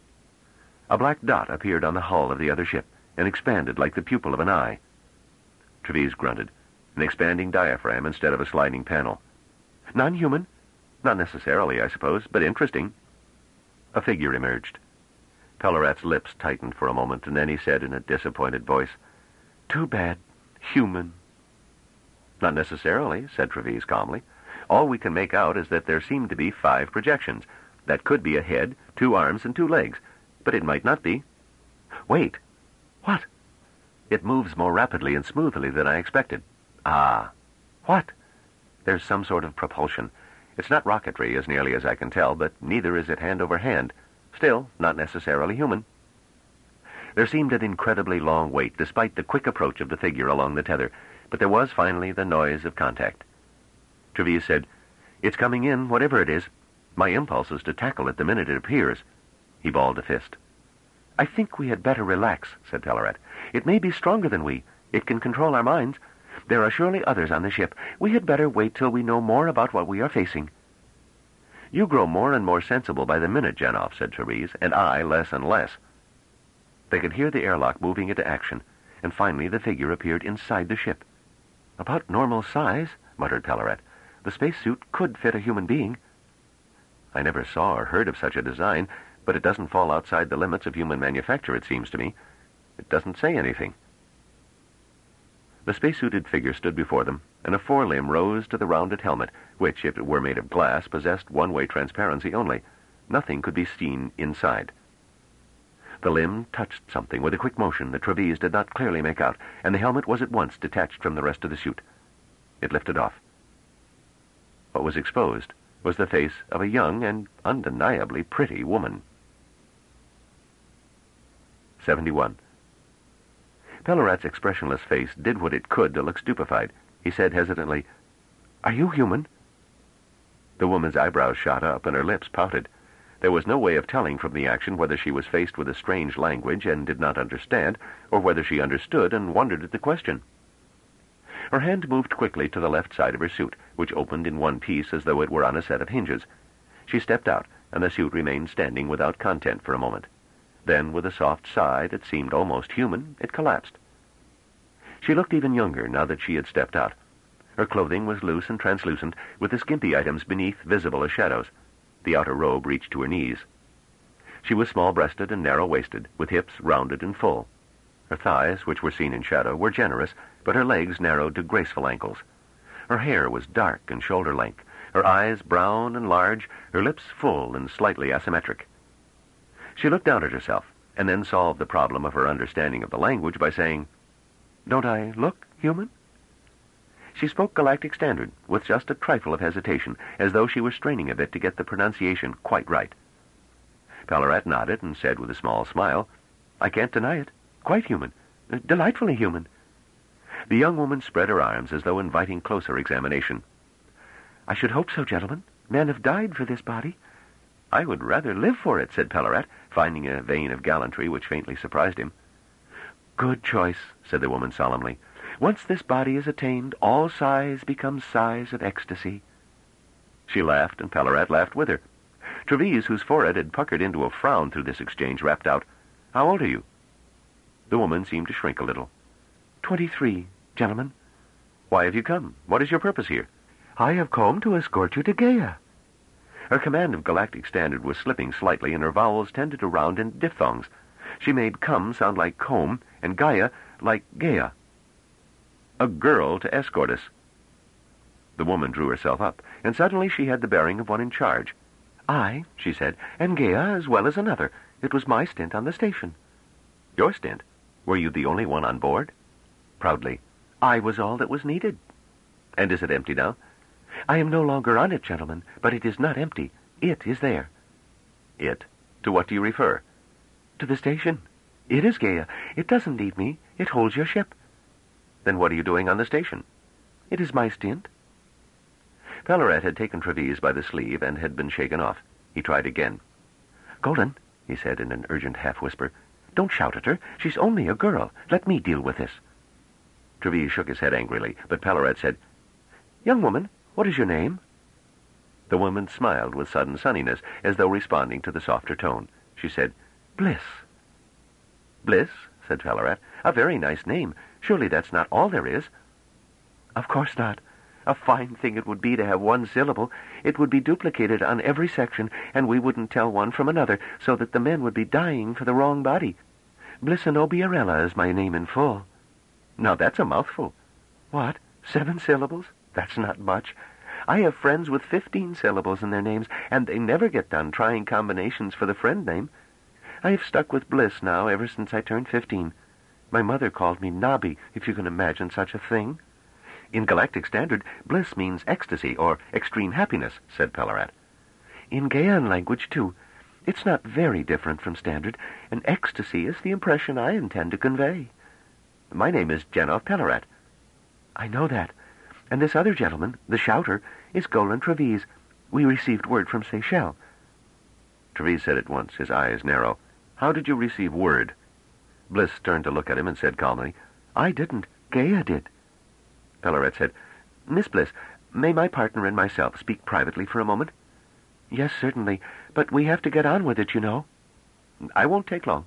A black dot appeared on the hull of the other ship and expanded like the pupil of an eye. Treves grunted, an expanding diaphragm instead of a sliding panel. Non-human? Not necessarily, I suppose, but interesting. A figure emerged. Ballarat's lips tightened for a moment, and then he said in a disappointed voice, Too bad. Human. Not necessarily, said Treves calmly. All we can make out is that there seem to be 5 projections. That could be a head, 2 arms, and 2 legs. But it might not be. Wait. What? It moves more rapidly and smoothly than I expected. Ah. What? There's some sort of propulsion. It's not rocketry, as nearly as I can tell, but neither is it hand over hand. Still, not necessarily human. There seemed an incredibly long wait, despite the quick approach of the figure along the tether, but there was finally the noise of contact. Treves said, It's coming in, whatever it is. My impulse is to tackle it the minute it appears. He balled a fist. I think we had better relax, said Ballarat. It may be stronger than we. It can control our minds. There are surely others on the ship. We had better wait till we know more about what we are facing. You grow more and more sensible by the minute, Janov, said Treves, and I less and less. They could hear the airlock moving into action, and finally the figure appeared inside the ship. About normal size, muttered Ballarat. The spacesuit could fit a human being. I never saw or heard of such a design, but it doesn't fall outside the limits of human manufacture, it seems to me. It doesn't say anything. The spacesuited figure stood before them, and a forelimb rose to the rounded helmet, which, if it were made of glass, possessed one-way transparency only. Nothing could be seen inside. The limb touched something with a quick motion that Treves did not clearly make out, and the helmet was at once detached from the rest of the suit. It lifted off. What was exposed was the face of a young and undeniably pretty woman. 71. Ballarat's expressionless face did what it could to look stupefied. He said hesitantly, Are you human? The woman's eyebrows shot up and her lips pouted. There was no way of telling from the action whether she was faced with a strange language and did not understand, or whether she understood and wondered at the question. Her hand moved quickly to the left side of her suit, which opened in one piece as though it were on a set of hinges. She stepped out, and the suit remained standing without content for a moment. Then, with a soft sigh that seemed almost human, it collapsed. She looked even younger now that she had stepped out. Her clothing was loose and translucent, with the skimpy items beneath visible as shadows. The outer robe reached to her knees. She was small-breasted and narrow-waisted, with hips rounded and full. Her thighs, which were seen in shadow, were generous, but her legs narrowed to graceful ankles. Her hair was dark and shoulder-length, her eyes brown and large, her lips full and slightly asymmetric. She looked down at herself, and then solved the problem of her understanding of the language by saying, "Don't I look human?" She spoke Galactic Standard, with just a trifle of hesitation, as though she were straining a bit to get the pronunciation quite right. Ballarat nodded and said with a small smile, "I can't deny it. Quite human. Delightfully human." The young woman spread her arms as though inviting closer examination. "I should hope so, gentlemen. Men have died for this body." "I would rather live for it," said Ballarat, finding a vein of gallantry which faintly surprised him. "Good choice," said the woman solemnly. "Once this body is attained, all sighs become sighs of ecstasy." She laughed, and Ballarat laughed with her. Trevise, whose forehead had puckered into a frown through this exchange, rapped out, "How old are you?" The woman seemed to shrink a little. 23, gentlemen." "Why have you come? What is your purpose here?" "I have come to escort you to Gaia." Her command of Galactic Standard was slipping slightly, and her vowels tended to round into diphthongs. She made come sound like comb, and Gaia like Gaia. "A girl to escort us." The woman drew herself up, and suddenly she had the bearing of one in charge. "I," she said, "and Gaia as well as another. It was my stint on the station." "Your stint? Were you the only one on board?" Proudly, "I was all that was needed." "And is it empty now?" "I am no longer on it, gentlemen, but it is not empty. It is there." "It? To what do you refer?" "To the station. It is Gaia. It doesn't need me. It holds your ship." "Then what are you doing on the station?" "It is my stint." Ballarat had taken Trevise by the sleeve and had been shaken off. He tried again. "Golden," he said in an urgent half-whisper, "don't shout at her. She's only a girl. Let me deal with this." Trevise shook his head angrily, but Ballarat said, "Young woman, what is your name?" The woman smiled with sudden sunniness, as though responding to the softer tone. She said, "Bliss." "Bliss?" said Ballarat. "A very nice name. Surely that's not all there is." "Of course not. A fine thing it would be to have one syllable. It would be duplicated on every section, and we wouldn't tell one from another, so that the men would be dying for the wrong body. Blissanobiarella is my name in full." "Now that's a mouthful." "What? 7 syllables? That's not much. I have friends with 15 syllables in their names, and they never get done trying combinations for the friend name. I have stuck with Bliss now ever since I turned 15. My mother called me Nobby, if you can imagine such a thing." "In Galactic Standard, bliss means ecstasy or extreme happiness," said Ballarat. "In Gaian language, too. It's not very different from Standard, and ecstasy is the impression I intend to convey." "My name is Genov Ballarat." "I know that. And this other gentleman, the shouter, is Golan Trevise. We received word from Seychelles." Trevise said at once, his eyes narrow, "How did you receive word?" Bliss turned to look at him and said calmly, "I didn't. Gaia did." Ballarat said, "Miss Bliss, may my partner and myself speak privately for a moment?" "Yes, certainly, but we have to get on with it, you know." "I won't take long."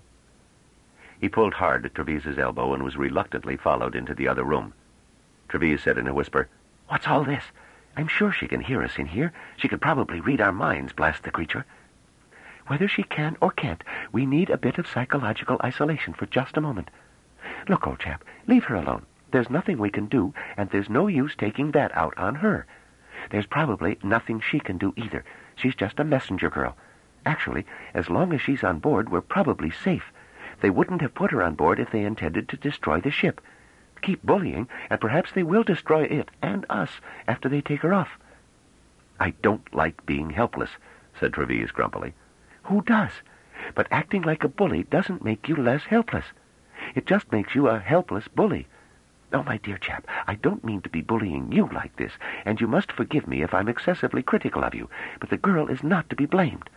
He pulled hard at Trevise's elbow and was reluctantly followed into the other room. Trevise said in a whisper, "What's all this? I'm sure she can hear us in here. She could probably read our minds, blast the creature." "Whether she can or can't, we need a bit of psychological isolation for just a moment. Look, old chap, leave her alone. There's nothing we can do, and there's no use taking that out on her. There's probably nothing she can do either. She's just a messenger girl. Actually, as long as she's on board, we're probably safe. They wouldn't have put her on board if they intended to destroy the ship. Keep bullying, and perhaps they will destroy it and us after they take her off." "I don't like being helpless," said Trevise grumpily. "Who does? But acting like a bully doesn't make you less helpless. It just makes you a helpless bully. Oh, my dear chap, I don't mean to be bullying you like this, and you must forgive me if I'm excessively critical of you, but the girl is not to be blamed."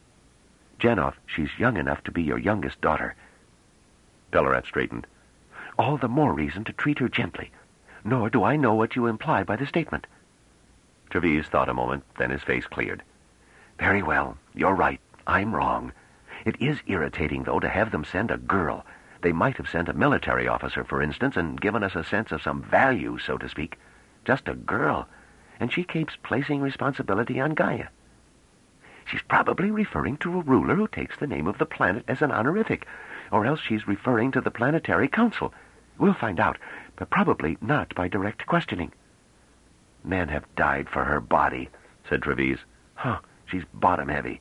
"Genov, she's young enough to be your youngest daughter." Ballarat straightened. "All the more reason to treat her gently. Nor do I know what you imply by the statement." Trevise thought a moment, then his face cleared. "Very well, you're right. I'm wrong. It is irritating, though, to have them send a girl. They might have sent a military officer, for instance, and given us a sense of some value, so to speak. Just a girl. And she keeps placing responsibility on Gaia." She's probably referring to a ruler who takes the name of the planet as an honorific, or else she's referring to the Planetary Council. We'll find out, but probably not by direct questioning. Men have died for her body, said Treves. She's bottom-heavy.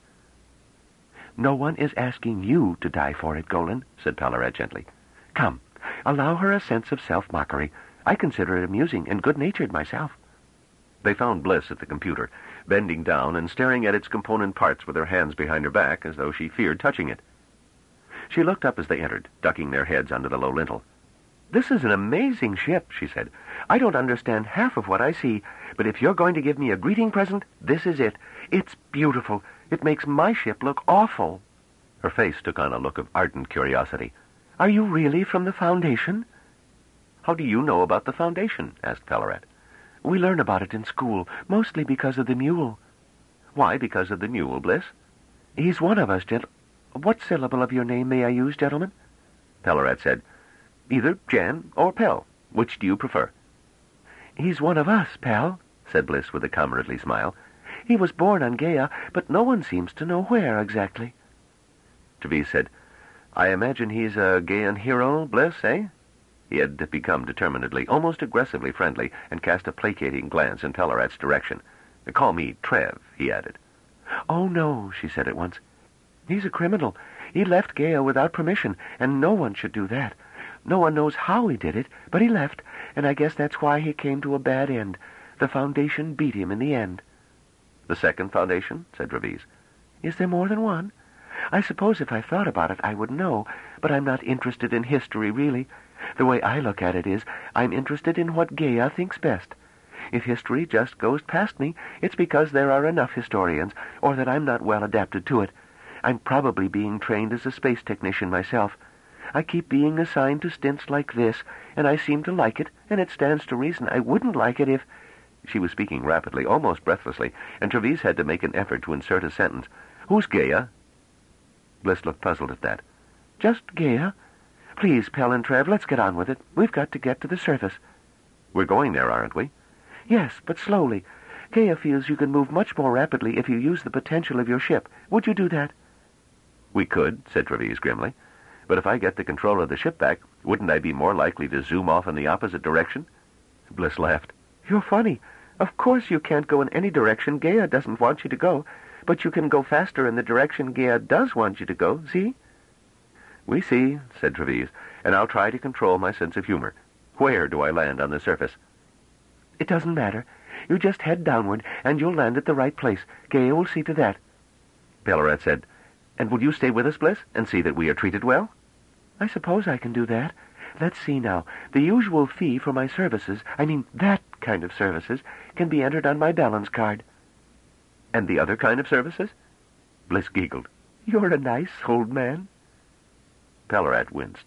No one is asking you to die for it, Golan, said Palarat gently. Come, allow her a sense of self-mockery. I consider it amusing and good-natured myself. They found Bliss at the computer, bending down and staring at its component parts with her hands behind her back as though she feared touching it. She looked up as they entered, ducking their heads under the low lintel. This is an amazing ship, she said. I don't understand half of what I see, but if you're going to give me a greeting present, this is it. It's beautiful. It makes my ship look awful. Her face took on a look of ardent curiosity. Are you really from the Foundation? How do you know about the Foundation? Asked Palarat. We learn about it in school, mostly because of the mule. Why because of the mule, Bliss? He's one of us, What syllable of your name may I use, gentlemen? Palarat said, Either Jan or Pell. Which do you prefer? He's one of us, Pal, said Bliss with a comradely smile. He was born on Gaia, but no one seems to know where exactly. Treves said, I imagine he's a Gaian hero, Bliss, eh? He had become determinedly, almost aggressively friendly, and cast a placating glance in Palarat's direction. Call me Trev, he added. Oh, no, she said at once. He's a criminal. He left Gaia without permission, and no one should do that. No one knows how he did it, but he left, and I guess that's why he came to a bad end. The Foundation beat him in the end. The second Foundation? Said Treves. Is there more than one? I suppose if I thought about it, I would know, but I'm not interested in history, really. The way I look at it is, I'm interested in what Gaia thinks best. If history just goes past me, it's because there are enough historians, or that I'm not well adapted to it. I'm probably being trained as a space technician myself. I keep being assigned to stints like this, and I seem to like it, and it stands to reason I wouldn't like it if... She was speaking rapidly, almost breathlessly, and Treves had to make an effort to insert a sentence. Who's Gaia? Bliss looked puzzled at that. Just Gaia. Please, Pell and Trev, let's get on with it. We've got to get to the surface. We're going there, aren't we? Yes, but slowly. Gaia feels you can move much more rapidly if you use the potential of your ship. Would you do that? We could, said Treves grimly. But if I get the control of the ship back, wouldn't I be more likely to zoom off in the opposite direction? Bliss laughed. You're funny. Of course you can't go in any direction Gaia doesn't want you to go, but you can go faster in the direction Gaia does want you to go, see? We see, said Treves, and I'll try to control my sense of humor. Where do I land on the surface? It doesn't matter. You just head downward, and you'll land at the right place. Gaia will see to that. Palarat said, And will you stay with us, Bliss, and see that we are treated well? I suppose I can do that. Let's see now. The usual fee for my services, I mean that kind of services, can be entered on my balance card. And the other kind of services? Bliss giggled. You're a nice old man. Palarat winced.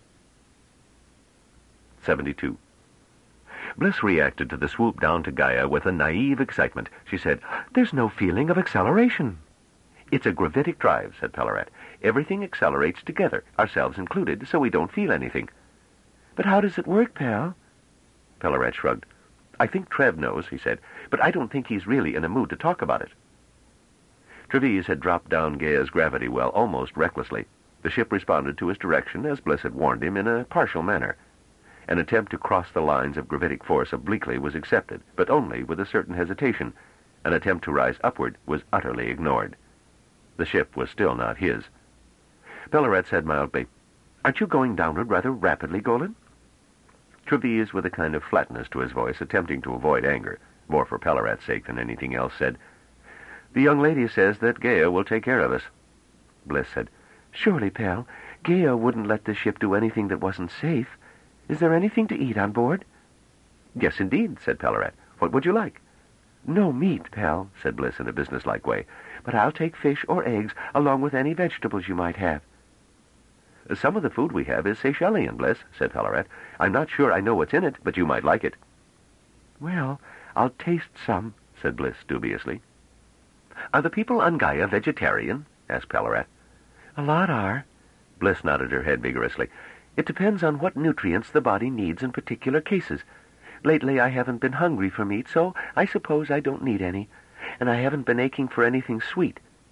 72. Bliss reacted to the swoop down to Gaia with a naive excitement. She said, There's no feeling of acceleration. It's a gravitic drive, said Palarat. Everything accelerates together, ourselves included, so we don't feel anything. But how does it work, Pal? Palarat shrugged. I think Trev knows, he said, but I don't think he's really in a mood to talk about it. Treves had dropped down Gaia's gravity well almost recklessly. The ship responded to his direction, as Bliss had warned him, in a partial manner. An attempt to cross the lines of gravitic force obliquely was accepted, but only with a certain hesitation. An attempt to rise upward was utterly ignored. The ship was still not his. Palarat said mildly, Aren't you going downward rather rapidly, Golan? Treves, with a kind of flatness to his voice, attempting to avoid anger, more for Palarat's sake than anything else, said, The young lady says that Gaia will take care of us. Bliss said, Surely, Pal, Gaia wouldn't let the ship do anything that wasn't safe. Is there anything to eat on board? Yes, indeed, said Palarat. What would you like? No meat, Pal, said Bliss in a businesslike way, but I'll take fish or eggs along with any vegetables you might have. Some of the food we have is Seychelles, Bliss, said Palarat. I'm not sure I know what's in it, but you might like it. Well, I'll taste some, said Bliss dubiously. Are the people on Gaia vegetarian? Asked Palarat. A lot are. Bliss nodded her head vigorously. It depends on what nutrients the body needs in particular cases. Lately I haven't been hungry for meat, so I suppose I don't need any. And I haven't been aching for anything sweet.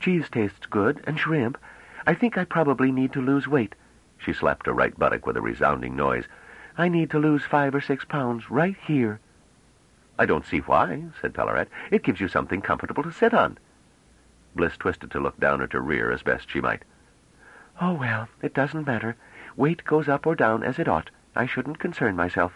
Cheese tastes good, and shrimp. I think I probably need to lose weight." She slapped her right buttock with a resounding noise. "I need to lose 5 or 6 pounds right here." "I don't see why," said Pellarat. "It gives you something comfortable to sit on." Bliss twisted to look down at her rear as best she might. "Oh, well, it doesn't matter. Weight goes up or down as it ought. I shouldn't concern myself."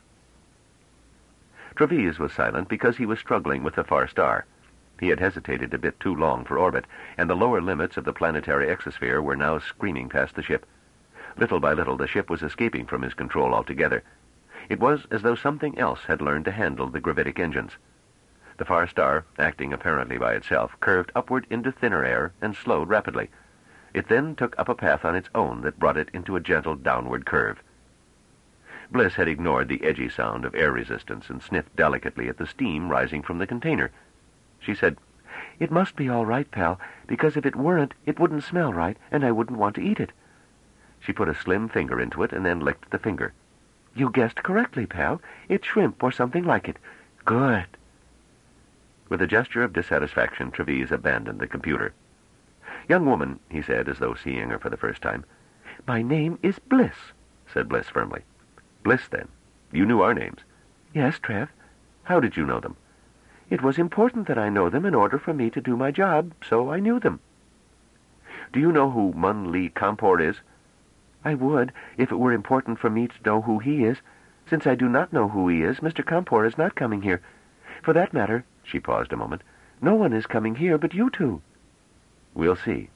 Trevise was silent because he was struggling with the far star. He had hesitated a bit too long for orbit, and the lower limits of the planetary exosphere were now screaming past the ship. Little by little, the ship was escaping from his control altogether. It was as though something else had learned to handle the gravitic engines. The far star, acting apparently by itself, curved upward into thinner air and slowed rapidly. It then took up a path on its own that brought it into a gentle downward curve. Bliss had ignored the edgy sound of air resistance and sniffed delicately at the steam rising from the container. She said, "It must be all right, pal, because if it weren't, it wouldn't smell right, and I wouldn't want to eat it." She put a slim finger into it and then licked the finger. "You guessed correctly, pal. It's shrimp or something like it. Good." With a gesture of dissatisfaction, Trevise abandoned the computer. "Young woman," he said, as though seeing her for the first time. "My name is Bliss," said Bliss firmly. "Bliss, then. You knew our names." "Yes, Trev." "How did you know them?" "It was important that I know them in order for me to do my job, so I knew them." "Do you know who Mun Lee Kampor is?" "I would, if it were important for me to know who he is. Since I do not know who he is, Mr. Kampor is not coming here. For that matter," she paused a moment, "no one is coming here but you two." "We'll see."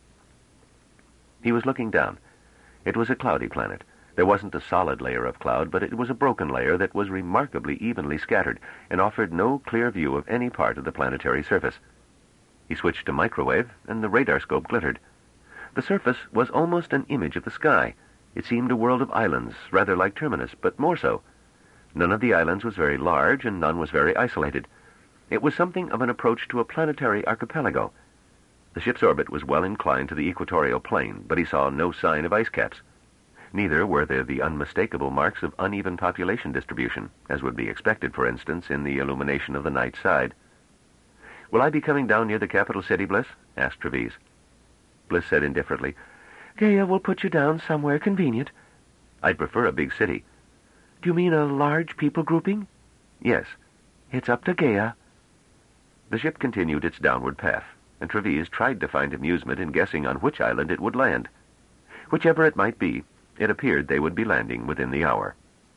He was looking down. It was a cloudy planet. There wasn't a solid layer of cloud, but it was a broken layer that was remarkably evenly scattered and offered no clear view of any part of the planetary surface. He switched to microwave, and the radar scope glittered. The surface was almost an image of the sky. It seemed a world of islands, rather like Terminus, but more so. None of the islands was very large, and none was very isolated. It was something of an approach to a planetary archipelago. The ship's orbit was well inclined to the equatorial plane, but he saw no sign of ice caps. Neither were there the unmistakable marks of uneven population distribution, as would be expected, for instance, in the illumination of the night side. "Will I be coming down near the capital city, Bliss?" asked Trevise. Bliss said indifferently, "Gaia will put you down somewhere convenient." "I'd prefer a big city." "Do you mean a large people grouping?" "Yes." "It's up to Gaia." The ship continued its downward path, and Trevise tried to find amusement in guessing on which island it would land. Whichever it might be, it appeared they would be landing within the hour.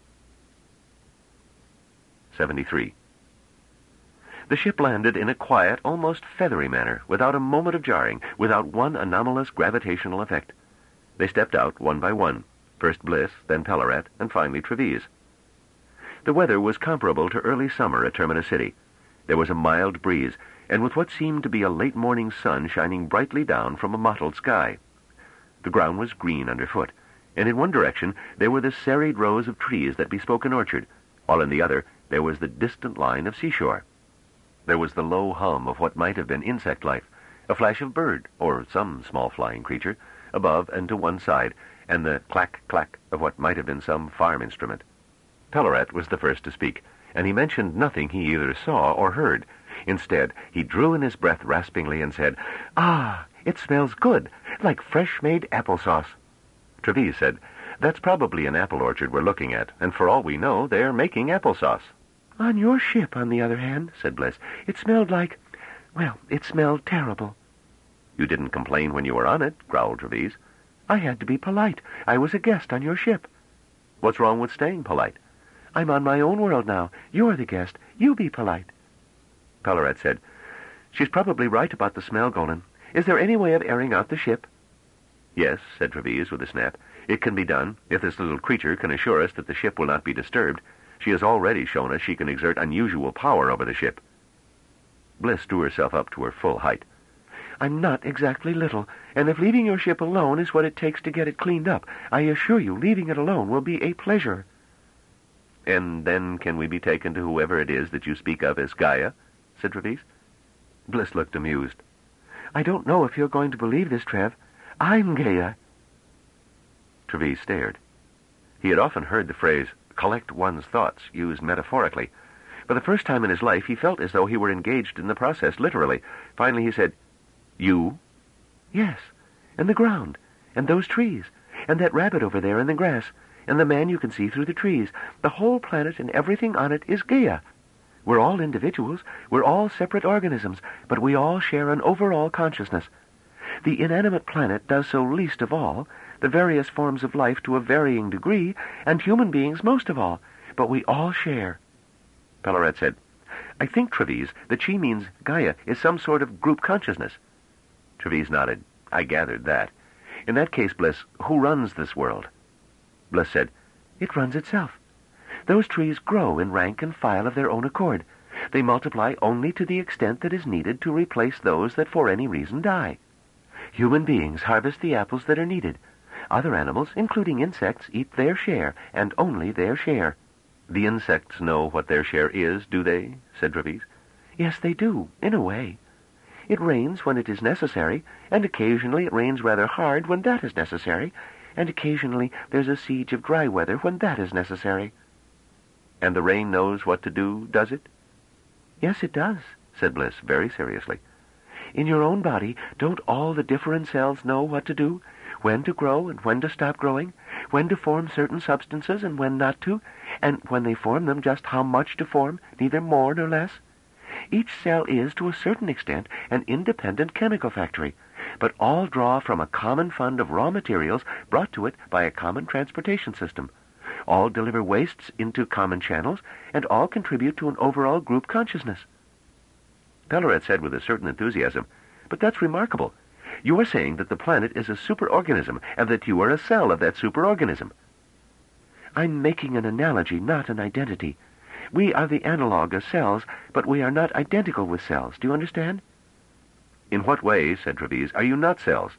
73. The ship landed in a quiet, almost feathery manner, without a moment of jarring, without one anomalous gravitational effect. They stepped out one by one, first Bliss, then Pellarat, and finally Trevise. The weather was comparable to early summer at Terminus City. There was a mild breeze, and with what seemed to be a late morning sun shining brightly down from a mottled sky. The ground was green underfoot, and in one direction there were the serried rows of trees that bespoke an orchard, while in the other there was the distant line of seashore. There was the low hum of what might have been insect life, a flash of bird, or some small flying creature, above and to one side, and the clack-clack of what might have been some farm instrument. Pellarat was the first to speak, and he mentioned nothing he either saw or heard. Instead, he drew in his breath raspingly and said, "Ah, it smells good, like fresh-made applesauce." Trevise said, "That's probably an apple orchard we're looking at, and for all we know, they're making applesauce." "On your ship, on the other hand," said Bliss, "it smelled like, well, it smelled terrible." "You didn't complain when you were on it," growled Trevise. "I had to be polite. I was a guest on your ship." "What's wrong with staying polite?" "I'm on my own world now. You're the guest. You be polite." Pellarat said, "She's probably right about the smell, Golan. Is there any way of airing out the ship?" "Yes," said Trevise with a snap. "It can be done, if this little creature can assure us that the ship will not be disturbed. She has already shown us she can exert unusual power over the ship." Bliss drew herself up to her full height. "I'm not exactly little, and if leaving your ship alone is what it takes to get it cleaned up, I assure you leaving it alone will be a pleasure." "And then can we be taken to whoever it is that you speak of as Gaia?" said Trevise. Bliss looked amused. "I don't know if you're going to believe this, Trev. I'm Gaia." Trevise stared. He had often heard the phrase, "collect one's thoughts," used metaphorically. For the first time in his life, he felt as though he were engaged in the process literally. Finally he said, "You?" Yes, and the ground, and those trees, and that rabbit over there in the grass, and the man you can see through the trees. The whole planet and everything on it is Gaia. We're all individuals, we're all separate organisms, but we all share an overall consciousness. The inanimate planet does so least of all, the various forms of life to a varying degree, and human beings most of all, but we all share. Pellaret said, I think, Treves, that she means Gaia is some sort of group consciousness. Treves nodded. I gathered that. In that case, Bliss, who runs this world? Bliss said, It runs itself. Those trees grow in rank and file of their own accord. They multiply only to the extent that is needed to replace those that for any reason die. Human beings harvest the apples that are needed. Other animals, including insects, eat their share, and only their share. The insects know what their share is, do they? Said Treves. Yes, they do, in a way. It rains when it is necessary, and occasionally it rains rather hard when that is necessary, and occasionally there's a siege of dry weather when that is necessary. And the rain knows what to do, does it? Yes, it does, said Bliss very seriously. In your own body, don't all the different cells know what to do? When to grow and when to stop growing? When to form certain substances and when not to? And when they form them, just how much to form, neither more nor less? Each cell is, to a certain extent, an independent chemical factory, but all draw from a common fund of raw materials brought to it by a common transportation system. All deliver wastes into common channels, and all contribute to an overall group consciousness. Pellaret said with a certain enthusiasm, But that's remarkable. You are saying that the planet is a superorganism, and that you are a cell of that superorganism. I'm making an analogy, not an identity. We are the analog of cells, but we are not identical with cells. Do you understand? In what way, said Treves, are you not cells?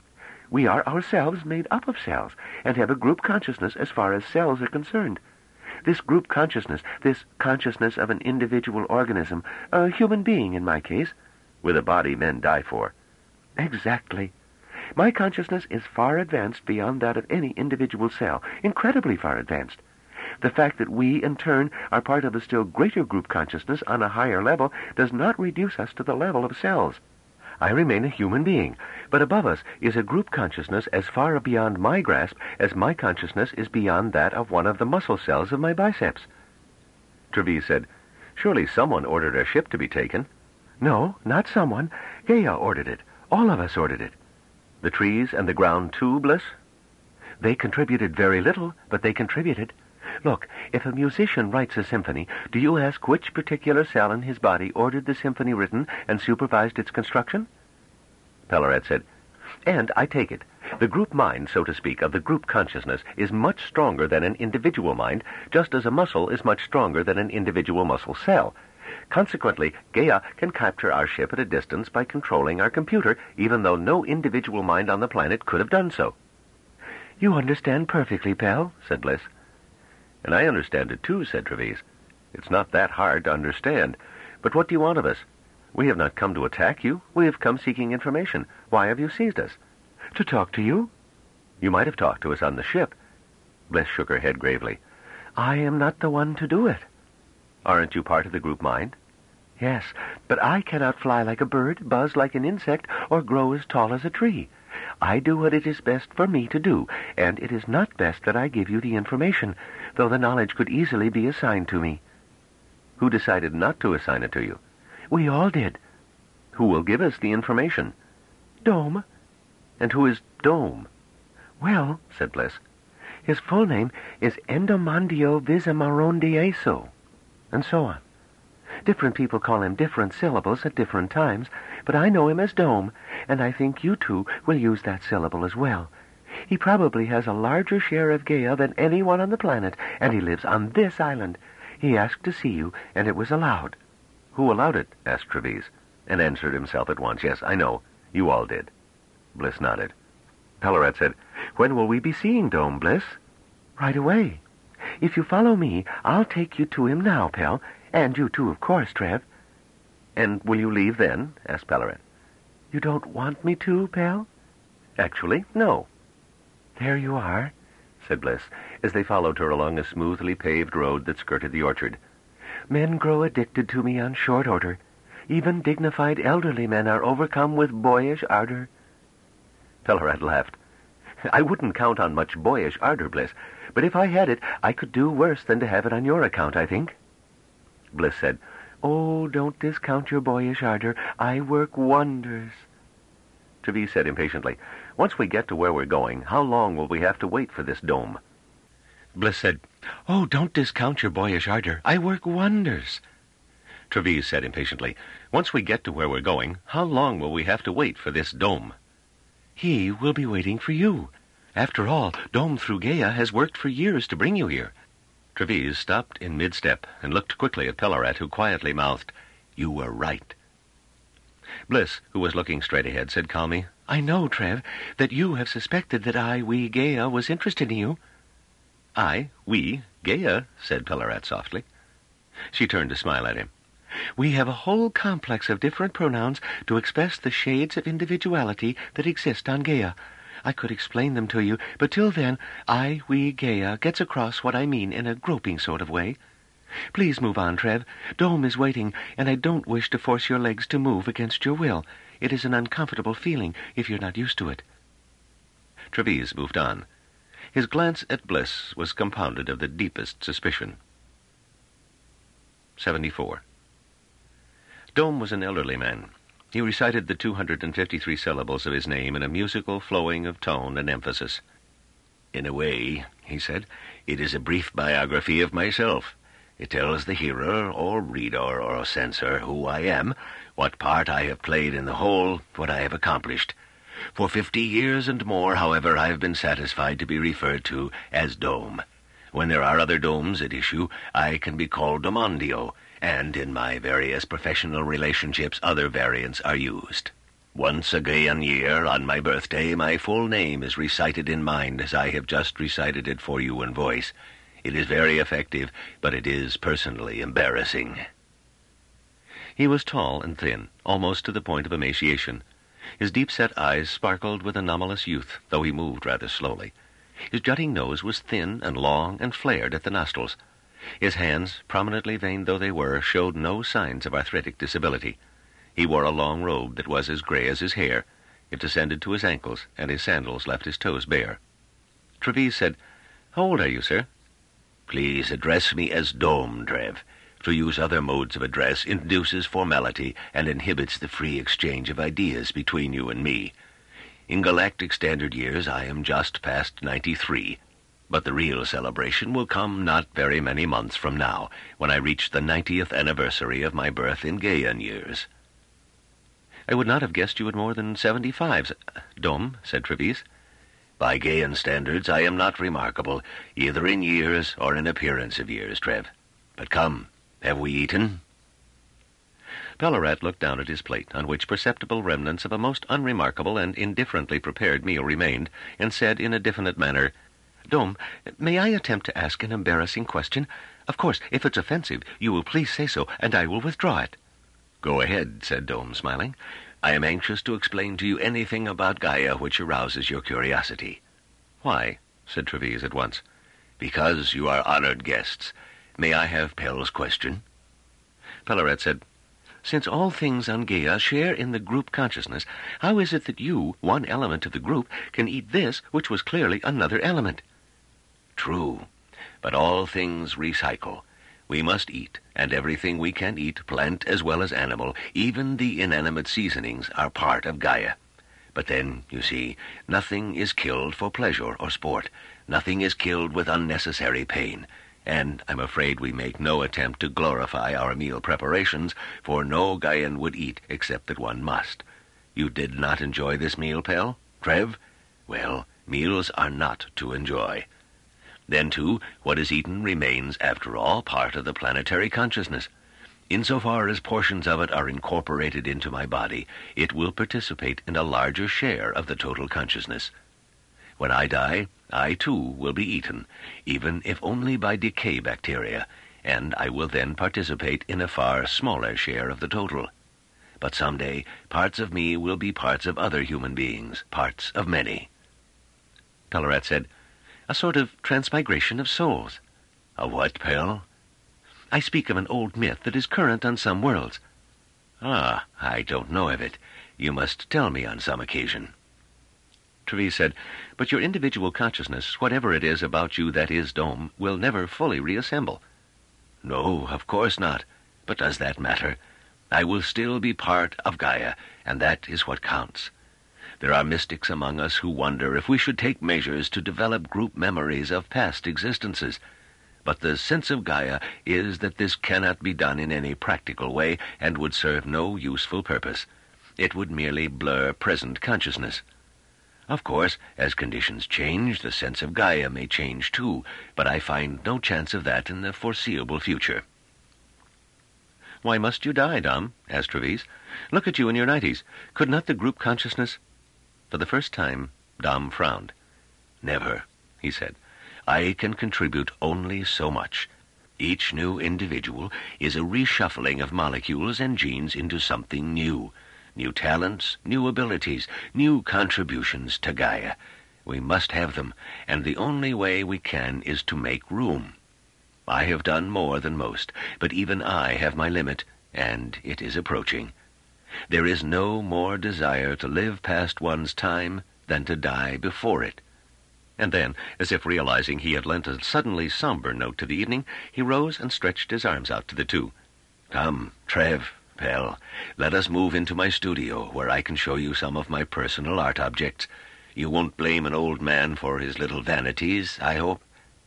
We are ourselves made up of cells, and have a group consciousness as far as cells are concerned. This group consciousness, this consciousness of an individual organism, a human being in my case, with a body men die for. Exactly. My consciousness is far advanced beyond that of any individual cell, incredibly far advanced. The fact that we, in turn, are part of a still greater group consciousness on a higher level does not reduce us to the level of cells. I remain a human being, but above us is a group consciousness as far beyond my grasp as my consciousness is beyond that of one of the muscle cells of my biceps. Treves said, Surely someone ordered a ship to be taken. No, not someone. Gaia ordered it. All of us ordered it. The trees and the ground too, Bliss? They contributed very little, but they contributed. Look, if a musician writes a symphony, do you ask which particular cell in his body ordered the symphony written and supervised its construction? Pellaret said, And I take it, the group mind, so to speak, of the group consciousness is much stronger than an individual mind, just as a muscle is much stronger than an individual muscle cell. Consequently, Gaia can capture our ship at a distance by controlling our computer, even though no individual mind on the planet could have done so. You understand perfectly, Pell, said Bliss. And I understand it too, said Treves. It's not that hard to understand. But what do you want of us? We have not come to attack you. We have come seeking information. Why have you seized us? To talk to you. You might have talked to us on the ship. Bliss shook her head gravely. I am not the one to do it. Aren't you part of the group mind? Yes, but I cannot fly like a bird, buzz like an insect, or grow as tall as a tree. I do what it is best for me to do, and it is not best that I give you the information, though the knowledge could easily be assigned to me. Who decided not to assign it to you? We all did. Who will give us the information? Dome. And who is Dome? Well, said Bliss, his full name is Endomondio Visamarondieso, and so on. Different people call him different syllables at different times, but I know him as Dome, and I think you two will use that syllable as well. He probably has a larger share of Gaia than anyone on the planet, and he lives on this island. He asked to see you, and it was allowed. Who allowed it? Asked Treves, and answered himself at once. Yes, I know. You all did. Bliss nodded. Pellaret said, When will we be seeing Dome, Bliss? Right away. If you follow me, I'll take you to him now, Pell, and you too, of course, Trev. And will you leave then? Asked Pellaret. You don't want me to, Pell? Actually, no. There you are, said Bliss, as they followed her along a smoothly paved road that skirted the orchard. Men grow addicted to me on short order. Even dignified elderly men are overcome with boyish ardor. Pellarat laughed. "I wouldn't count on much boyish ardor, Bliss, but if I had it, I could do worse than to have it on your account, I think." Bliss said, "Oh, don't discount your boyish ardor. I work wonders." Trevise said impatiently, "Once we get to where we're going, how long will we have to wait for this dome?" Bliss said, "Oh, don't discount your boyish ardor. I work wonders." Trevise said impatiently, "Once we get to where we're going, how long will we have to wait for this dome?" "He will be waiting for you. After all, Dome through Gaia has worked for years to bring you here." Trevise stopped in mid-step and looked quickly at Pellarat, who quietly mouthed, "You were right." Bliss, who was looking straight ahead, said calmly, "I know, Trev, that you have suspected that we, Gaia, was interested in you." We, Gaia, said Pellarat softly. She turned to smile at him. "We have a whole complex of different pronouns to express the shades of individuality that exist on Gaia. I could explain them to you, but till then, we, Gaia, gets across what I mean in a groping sort of way. Please move on, Trev. Dome is waiting, and I don't wish to force your legs to move against your will. It is an uncomfortable feeling if you're not used to it." Trevise moved on. His glance at Bliss was compounded of the deepest suspicion. 74. Dome was an elderly man. He recited the 253 syllables of his name in a musical flowing of tone and emphasis. "In a way," he said, "it is a brief biography of myself. It tells the hearer, or reader, or censor who I am, what part I have played in the whole, what I have accomplished. For 50 years and more, however, I have been satisfied to be referred to as Dome. When there are other domes at issue, I can be called Domondio, and in my various professional relationships other variants are used. Once a Gaian year, on my birthday, my full name is recited in mind as I have just recited it for you in voice. It is very effective, but it is personally embarrassing." He was tall and thin, almost to the point of emaciation. His deep-set eyes sparkled with anomalous youth, though he moved rather slowly. His jutting nose was thin and long and flared at the nostrils. His hands, prominently veined though they were, showed no signs of arthritic disability. He wore a long robe that was as gray as his hair. It descended to his ankles, and his sandals left his toes bare. Trevise said, "How old are you, sir?" "Please address me as Dome, Trev. To use other modes of address induces formality and inhibits the free exchange of ideas between you and me. In galactic standard years, I am just past 93. But the real celebration will come not very many months from now, when I reach the 90th anniversary of my birth in Gaian years." "I would not have guessed you at more than 75, Dome," said Trevise. "By Gaian standards, I am not remarkable, either in years or in appearance of years, Trev. But come, have we eaten?" Pellarat looked down at his plate, on which perceptible remnants of a most unremarkable and indifferently prepared meal remained, and said in a definite manner, "Dome, may I attempt to ask an embarrassing question? Of course, if it's offensive, you will please say so, and I will withdraw it." "Go ahead," said Dome, smiling. "I am anxious to explain to you anything about Gaia which arouses your curiosity." "Why?" said Trevise at once. "Because you are honored guests. May I have Pell's question?" Pellarat said, "Since all things on Gaia share in the group consciousness, how is it that you, one element of the group, can eat this which was clearly another element?" "True, but all things recycle. We must eat, and everything we can eat, plant as well as animal, even the inanimate seasonings, are part of Gaia. But then, you see, nothing is killed for pleasure or sport. Nothing is killed with unnecessary pain. And I'm afraid we make no attempt to glorify our meal preparations, for no Gaian would eat except that one must. You did not enjoy this meal, Pell? Trev? Well, meals are not to enjoy. Then, too, what is eaten remains, after all, part of the planetary consciousness. Insofar as portions of it are incorporated into my body, it will participate in a larger share of the total consciousness. When I die, I too will be eaten, even if only by decay bacteria, and I will then participate in a far smaller share of the total. But someday, parts of me will be parts of other human beings, parts of many." Pellarat said, "A sort of transmigration of souls." "A what, Pell?" "I speak of an old myth that is current on some worlds." "Ah, I don't know of it. You must tell me on some occasion." Treves said, "But your individual consciousness, whatever it is about you that is Dome, will never fully reassemble." "No, of course not. But does that matter? I will still be part of Gaia, and that is what counts. There are mystics among us who wonder if we should take measures to develop group memories of past existences. But the sense of Gaia is that this cannot be done in any practical way and would serve no useful purpose. It would merely blur present consciousness. Of course, as conditions change, the sense of Gaia may change too, but I find no chance of that in the foreseeable future." "Why must you die, Dom?" asked Treves. "Look at you in your 90s. Could not the group consciousness—" For the first time, Dom frowned. "Never," he said. "I can contribute only so much. Each new individual is a reshuffling of molecules and genes into something new. New talents, new abilities, new contributions to Gaia. We must have them, and the only way we can is to make room. I have done more than most, but even I have my limit, and it is approaching. There is no more desire to live past one's time than to die before it." And then, as if realizing he had lent a suddenly somber note to the evening, he rose and stretched his arms out to the two. "Come, Trev, Pell, let us move into my studio, where I can show you some of my personal art objects. You won't blame an old man for his little vanities, I hope?"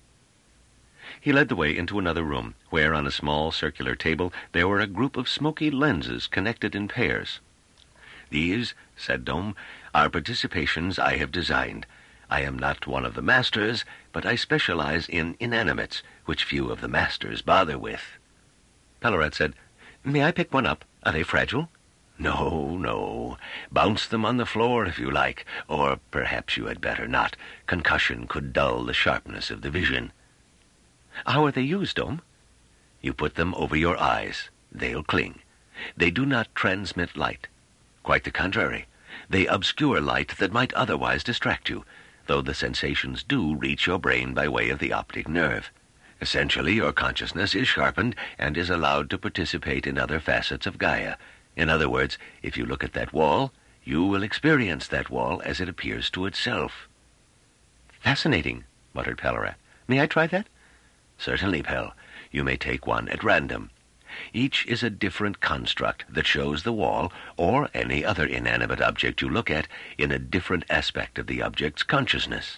He led the way into another room, where on a small circular table there were a group of smoky lenses connected in pairs. "These," said Dome, "are participations I have designed. I am not one of the masters, but I specialize in inanimates, which few of the masters bother with." Pellarat said, "May I pick one up? Are they fragile?" "No, no. Bounce them on the floor if you like, or perhaps you had better not. Concussion could dull the sharpness of the vision." "How are they used, Dome?" "You put them over your eyes. They'll cling. They do not transmit light. Quite the contrary. They obscure light that might otherwise distract you, though the sensations do reach your brain by way of the optic nerve. Essentially, your consciousness is sharpened and is allowed to participate in other facets of Gaia. In other words, if you look at that wall, you will experience that wall as it appears to itself." "Fascinating," muttered Pellarat. "May I try that?" "Certainly, Pell. You may take one at random. Each is a different construct that shows the wall, or any other inanimate object you look at, in a different aspect of the object's consciousness."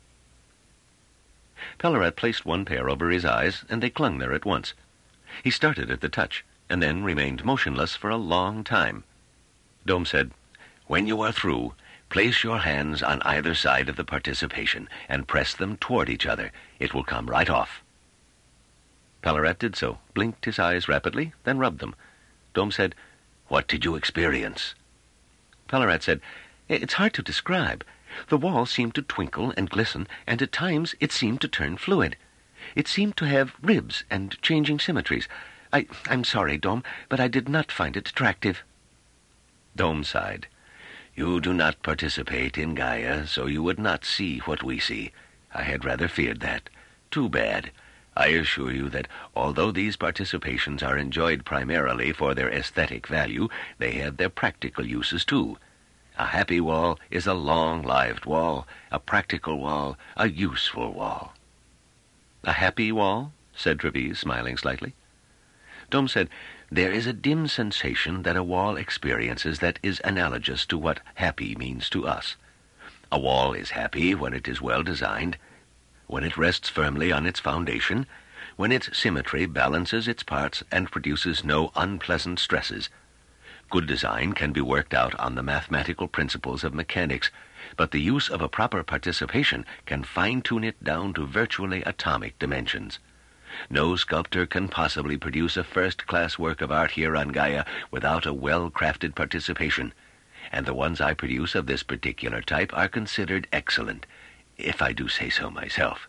Pellarat placed one pair over his eyes, and they clung there at once. He started at the touch, and then remained motionless for a long time. Dome said, "When you are through, place your hands on either side of the participation and press them toward each other. It will come right off." Pellarat did so, blinked his eyes rapidly, then rubbed them. Dome said, "What did you experience?" Pellarat said, "It's hard to describe. The wall seemed to twinkle and glisten, and at times it seemed to turn fluid. It seemed to have ribs and changing symmetries. I'm sorry, Dome, but I did not find it attractive." Dome sighed. "You do not participate in Gaia, so you would not see what we see. I had rather feared that. Too bad. I assure you that although these participations are enjoyed primarily for their aesthetic value, they have their practical uses too. A happy wall is a long-lived wall, a practical wall, a useful wall." "A happy wall?" said Treves, smiling slightly. Dome said, "There is a dim sensation that a wall experiences that is analogous to what happy means to us. A wall is happy when it is well designed, when it rests firmly on its foundation, when its symmetry balances its parts and produces no unpleasant stresses. Good design can be worked out on the mathematical principles of mechanics, but the use of a proper participation can fine-tune it down to virtually atomic dimensions. No sculptor can possibly produce a first-class work of art here on Gaia without a well-crafted participation, and the ones I produce of this particular type are considered excellent, if I do say so myself.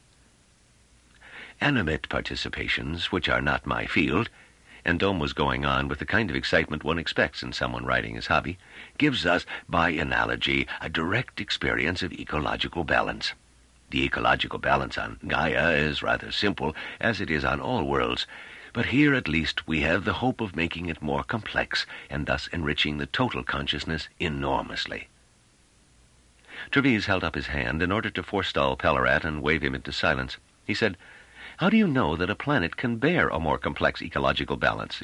Animate participations, which are not my field," and Dome was going on with the kind of excitement one expects in someone writing his hobby, "gives us, by analogy, a direct experience of ecological balance. The ecological balance on Gaia is rather simple, as it is on all worlds, but here at least we have the hope of making it more complex, and thus enriching the total consciousness enormously." Trapeze held up his hand in order to forestall Pellarat and wave him into silence. He said, "How do you know that a planet can bear a more complex ecological balance?